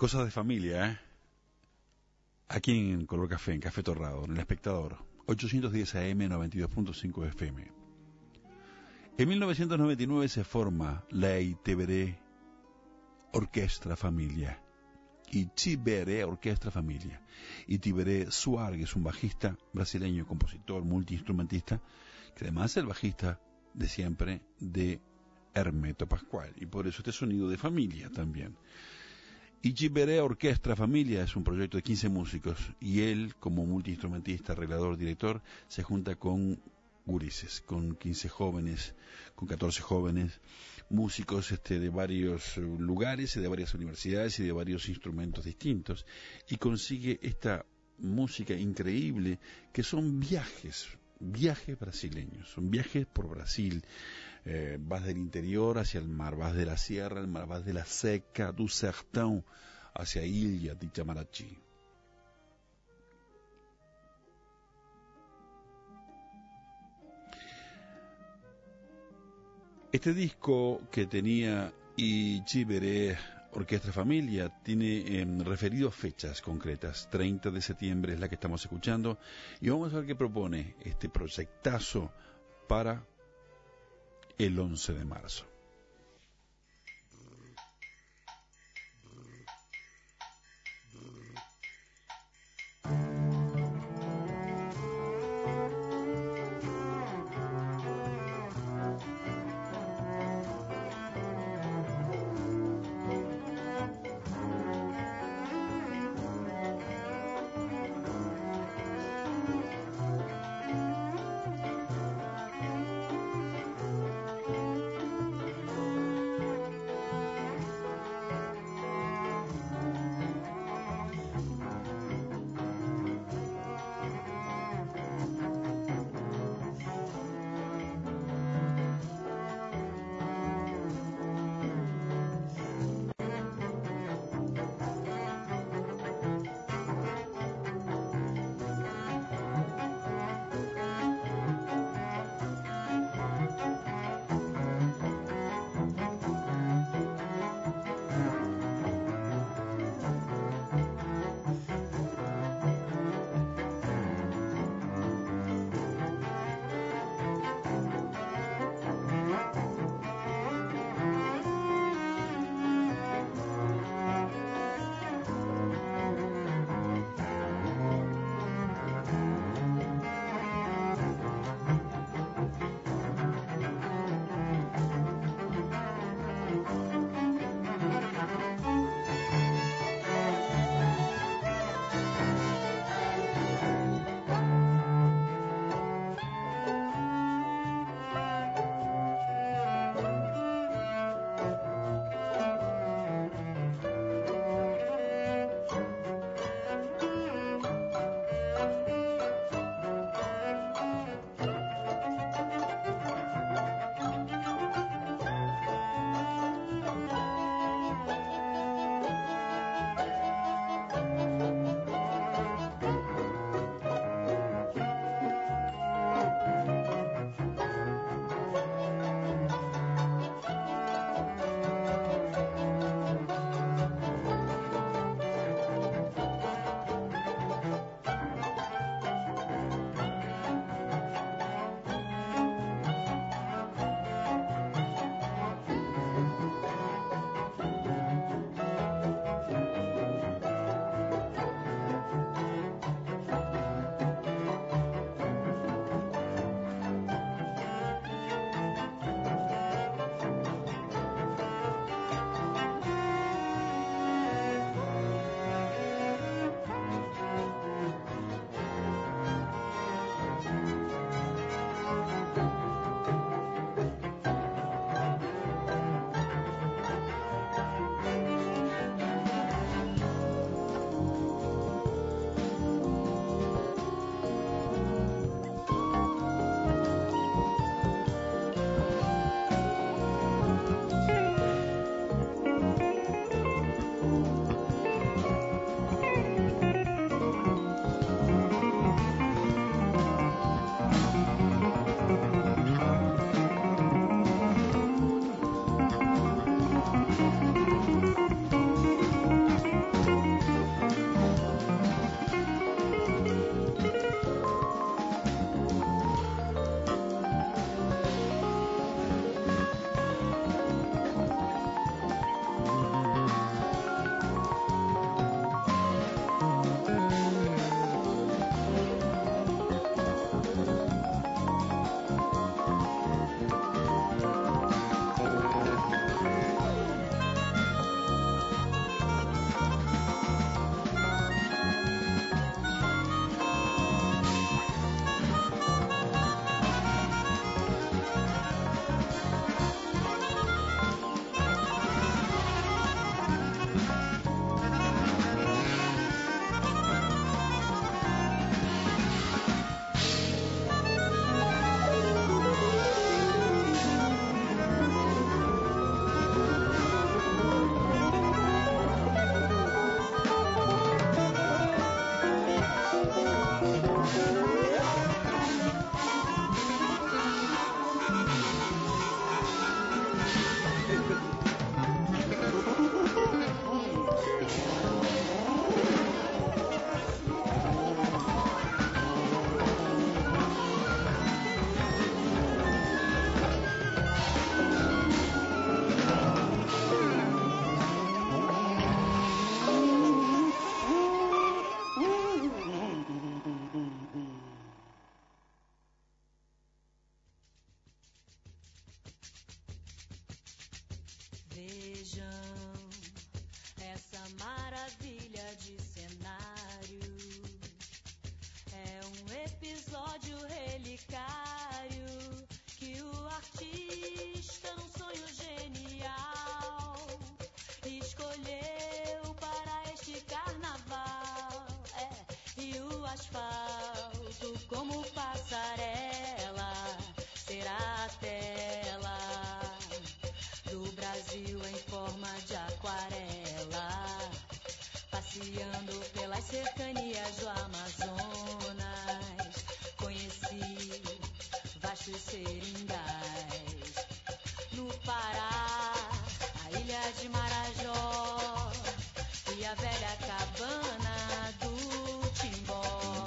Cosas de familia, ¿eh? Aquí en Color Café, en Café Torrado, en El Espectador, 810 AM, 92.5 FM. En 1999 se forma la Itiberé Orquestra Familia. Itiberé Orquestra Familia. Itiberé Suárez es un bajista brasileño, compositor, multiinstrumentista, que además es el bajista de siempre de Hermeto Pascual. Y por eso este sonido de familia también. Itiberé Orquestra Familia es un proyecto de 15 músicos y él, como multiinstrumentista, arreglador, director, se junta con gurises, con 15 jóvenes, con 14 jóvenes, músicos de varios lugares y de varias universidades y de varios instrumentos distintos, y consigue esta música increíble que son viajes brasileños, son viajes por Brasil. Vas del interior hacia el mar, vas de la sierra al mar, vas de la seca, do sertão, hacia Ilha de Itamaraty. Este disco que tenía Itiberé Orquestra Familia tiene referido fechas concretas. 30 de septiembre es la que estamos escuchando y vamos a ver qué propone este proyectazo para el 11 de marzo. Vejam essa maravilha de cenário. É um episódio relicário que o artista, num sonho genial, escolheu para este carnaval. E o asfalto como passarela será a tela do Brasil em forma de aquarela, passeando pelas cercanias do Amazonas. Conheci vastos seringais no Pará, a ilha de Marajó e a velha cabana do Timbó.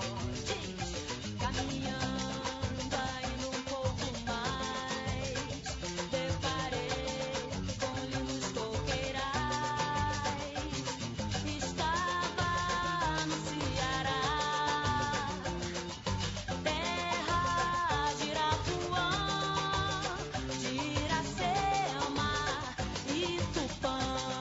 Caminhando ainda um pouco mais, deparei com lindos coqueirais. Estava no Ceará, terra de Irapuã, de Iracema e Tupã.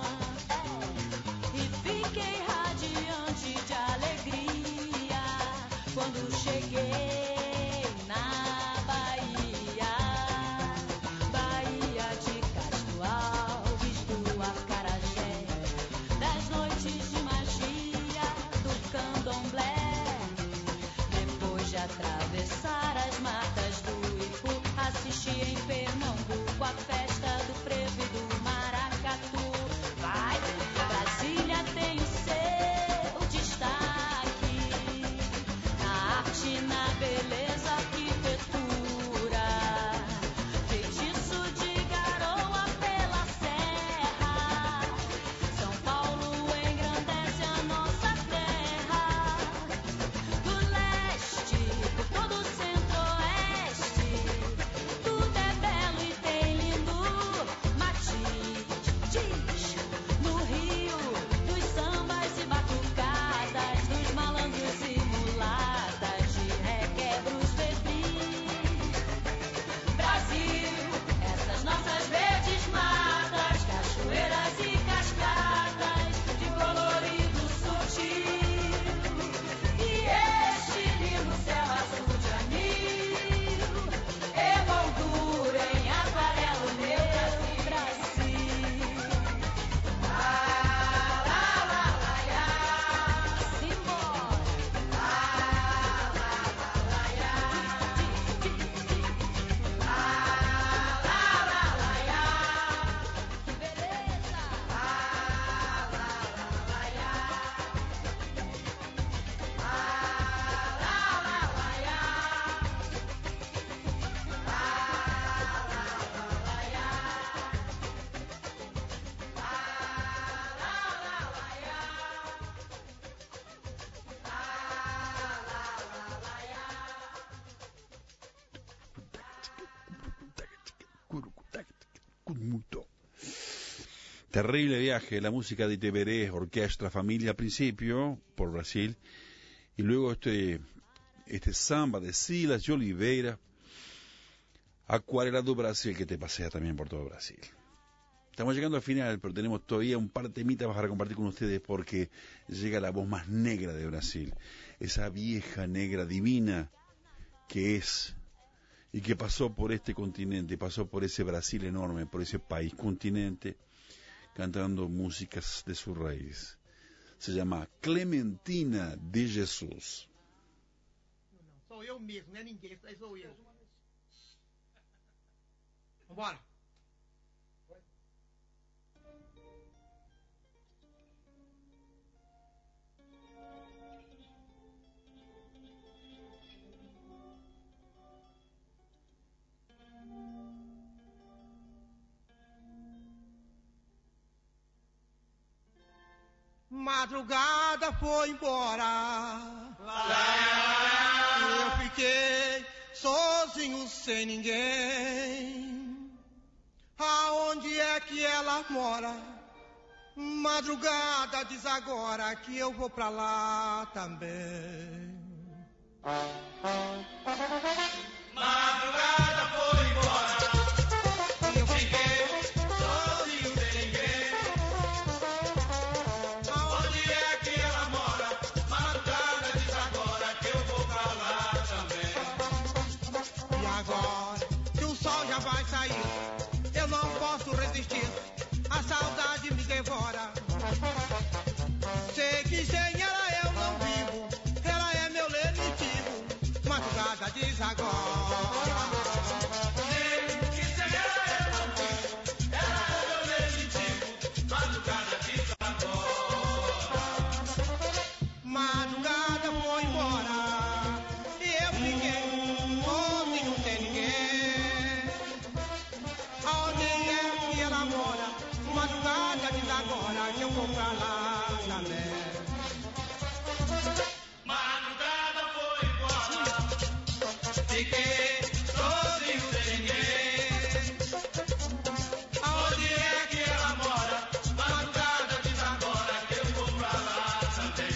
E fiquei radiante de alegria quando cheguei na Bahia. Bahia de Castro Alves, do Acarajé, das noites de magia do candomblé. Depois de atravessar as matas do Ipu, assisti em Pernambuco a festa do frevo e do maracatu. Vai, Brasília tem o seu destaque na arte, na beleza, arquitetura. Feitiço de garoa pela serra. São Paulo engrandece a nossa terra. Do leste, por todo o centro-oeste, tudo é belo e tem lindo matiz. No Rio, dos sambas e batucadas, dos malandros e mulatas, de requebros febris. Brasil, essas nossas verdes matas, cachoeiras e cascatas, de colorido sutil. E este lindo céu azul de anil, emoldura em aquarela, meu Brasil. Terrible viaje, la música de Iteberê, orquesta, familia al principio, por Brasil, y luego este samba de Silas de Oliveira, Acuarela do Brasil, que te pasea también por todo Brasil. Estamos llegando al final, pero tenemos todavía un par de temitas para compartir con ustedes porque llega la voz más negra de Brasil, esa vieja negra divina que es y que pasó por este continente, pasó por ese Brasil enorme, por ese país continente, cantando músicas de su raíz. Se llama Clementina de Jesus. Não, sou eu mesmo, não é ninguém, isso aí sou eu. Vambora. Madrugada foi embora. Eu fiquei sozinho sem ninguém. Aonde é que ela mora? Madrugada diz agora que eu vou pra lá também. Madrugada foi embora. Eu fiquei sozinho sem ninguém. já vai sair. Eu não posso resistir, a saudade me devora. Sei que sem ela eu não vivo, ela é meu lenitivo, madrugada diz agora. Sei que sem ela eu não vivo, ela é meu lenitivo, madrugada diz agora. Madrugada foi embora e eu fiquei onde não tem ninguém. Aonde é que ela mora? Madrugada diz agora que eu vou pra lá também. Madrugada foi embora, fiquei sozinho sem ninguém. Aonde é que ela mora? Madrugada diz agora que eu vou pra lá também.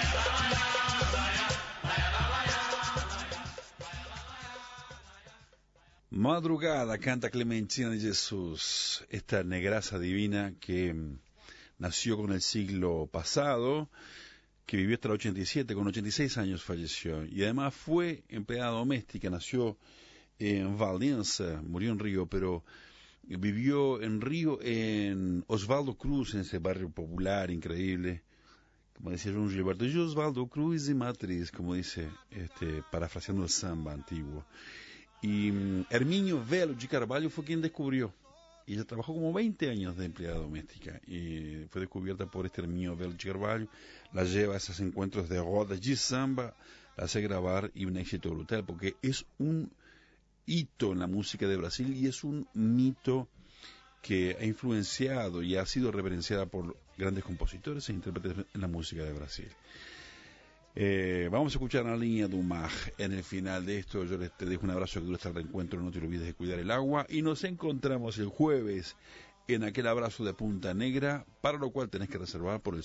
Madrugada canta Clementina de Jesús, esta negraza divina que nació con el siglo pasado, que vivió hasta el 87, con 86 años falleció, y además fue empleada doméstica, nació en Valdensa, murió en Río, pero vivió en Río, en Osvaldo Cruz, en ese barrio popular increíble, como decía João Gilberto, yo Osvaldo Cruz y Matriz, como dice, parafraseando el samba antiguo. Y Herminio Velo de Carvalho fue quien descubrió. Y ella trabajó como 20 años de empleada doméstica. Y fue descubierta por Herminio Velo de Carvalho. La lleva a esos encuentros de rodas de samba, la hace grabar y un éxito brutal, porque es un hito en la música de Brasil y es un mito que ha influenciado y ha sido reverenciada por grandes compositores e intérpretes en la música de Brasil. Vamos a escuchar la línea do mar en el final de esto. Yo te dejo un abrazo que dura hasta el reencuentro. No te olvides de cuidar el agua. Y nos encontramos el jueves en aquel abrazo de Punta Negra, para lo cual tenés que reservar por el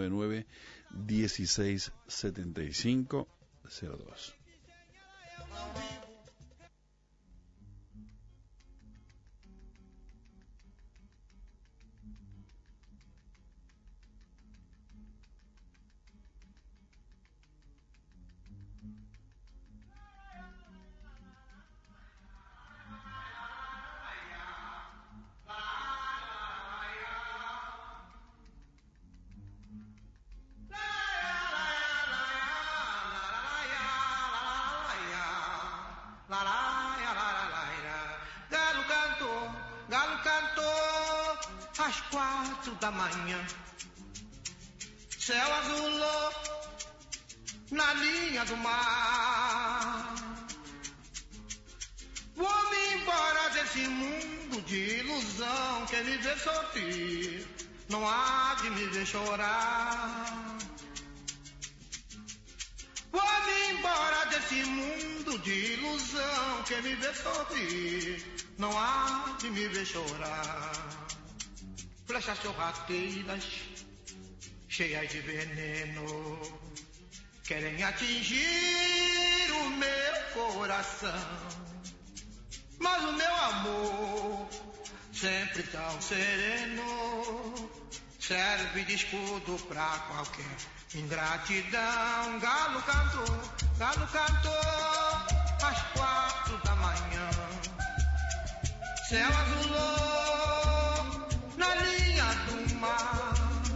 099-1675-02. Às 4 da manhã, céu azulou na linha do mar. Vou-me embora desse mundo de ilusão. Quem me vê sorrir não há de me ver chorar. Vou-me embora desse mundo de ilusão. Quem me vê sorrir não há de me ver chorar. Flechas sorrateiras, cheias de veneno, querem atingir o meu coração. Mas o meu amor, sempre tão sereno, serve de escudo pra qualquer ingratidão. Galo cantou, às 4 da manhã, céu azulou na linha do mar.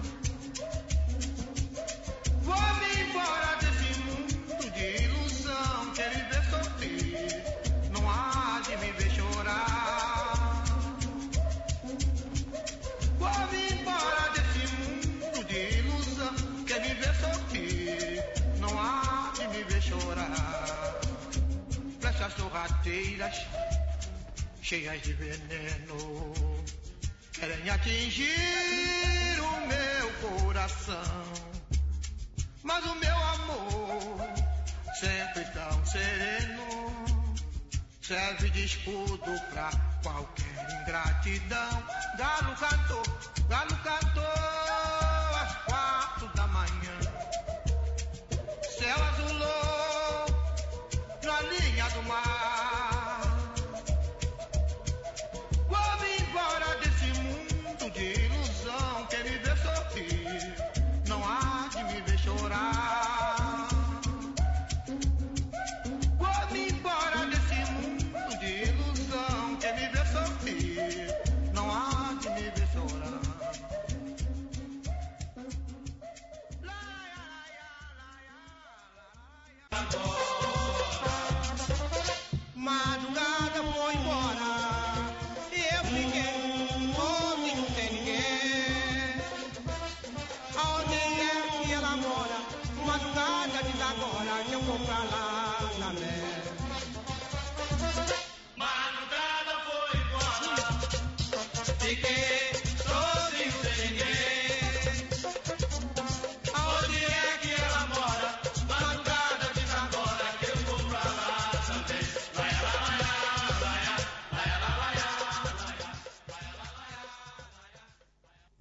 Vou-me embora desse mundo de ilusão. Quem me vê sorrir não há de me ver chorar. Vou-me embora desse mundo de ilusão. Quem me vê sorrir não há de me ver chorar. Flechas sorrateiras, cheias de veneno, querem atingir o meu coração. Mas o meu amor, sempre tão sereno, serve de escudo pra qualquer ingratidão. Galo cantou, às 4 da manhã, céu azulou na linha do mar. Vou-me embora desse mundo de ilusão. Quem me vê sorrir não há de me ver chorar. Vou-me embora desse mundo de ilusão. Quem me vê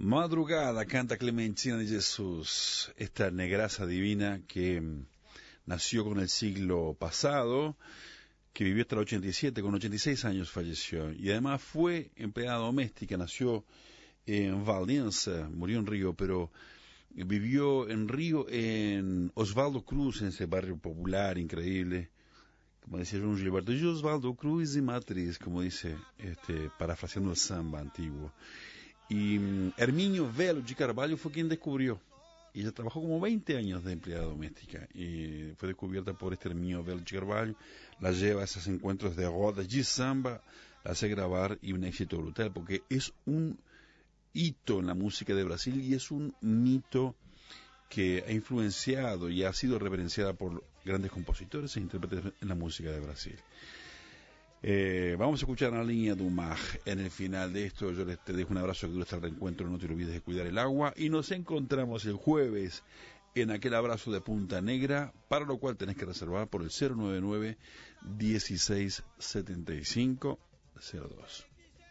Madrugada canta Clementina de Jesús, esta negraza divina que nació con el siglo pasado, que vivió hasta el 87, con 86 años falleció, y además fue empleada doméstica, nació en Valencia, murió en Río, pero vivió en Río, en Osvaldo Cruz, en ese barrio popular increíble, como decía João Gilberto, yo Osvaldo Cruz y Matriz, como dice, parafraseando el samba antiguo. Y Herminio Velo de Carvalho fue quien descubrió. Y ella trabajó como 20 años de empleada doméstica. Y fue descubierta por Herminio Velo de Carvalho. La lleva a esos encuentros de roda de samba, la hace grabar y un éxito brutal, porque es un hito en la música de Brasil y es un mito que ha influenciado y ha sido reverenciada por grandes compositores e intérpretes en la música de Brasil. Vamos a escuchar la línea do mar en el final de esto. Yo te dejo un abrazo que dura hasta el reencuentro. No te olvides de cuidar el agua. Y nos encontramos el jueves en aquel abrazo de Punta Negra, para lo cual tenés que reservar por el 099 16 75 02.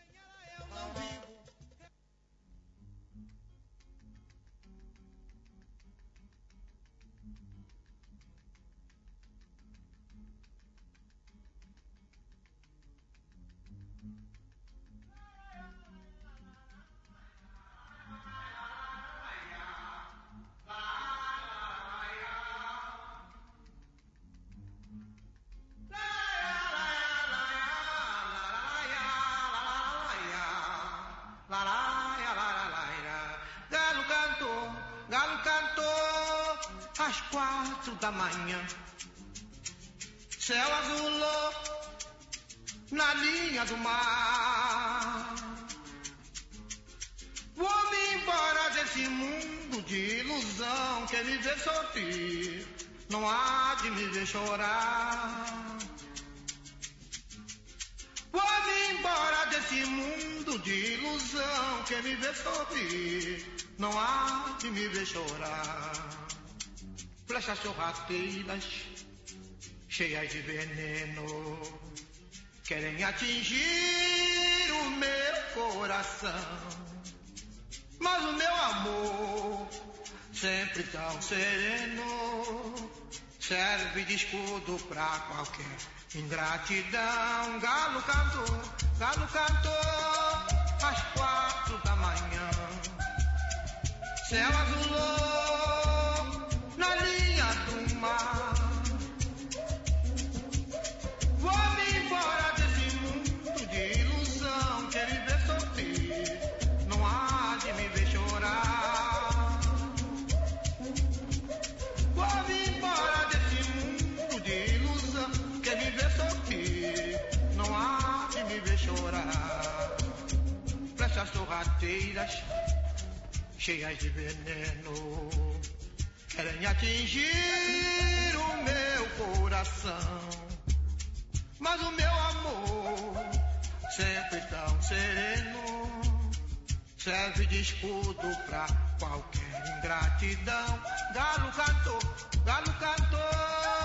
Às 4 da manhã, céu azulou na linha do mar. Vou-me embora desse mundo de ilusão, quer me ver sorrir, não há de me ver chorar. Vou-me embora desse mundo de ilusão, quer me ver sorrir, não há de me ver chorar. Flechas sorrateiras, cheias de veneno, querem atingir o meu coração. Mas o meu amor, sempre tão sereno, serve de escudo pra qualquer ingratidão. Galo cantou, às 4 da manhã, céu azulou na linha do mar. Vou-me embora desse mundo de ilusão, quer me ver sorrir, não há de me ver chorar. Vou-me embora desse mundo de ilusão, quer me ver sorrir, não há de me ver chorar. Flechas sorrateiras, cheias de veneno, querem atingir o meu coração. Mas o meu amor, sempre tão sereno, serve de escudo pra qualquer ingratidão. Galo cantou,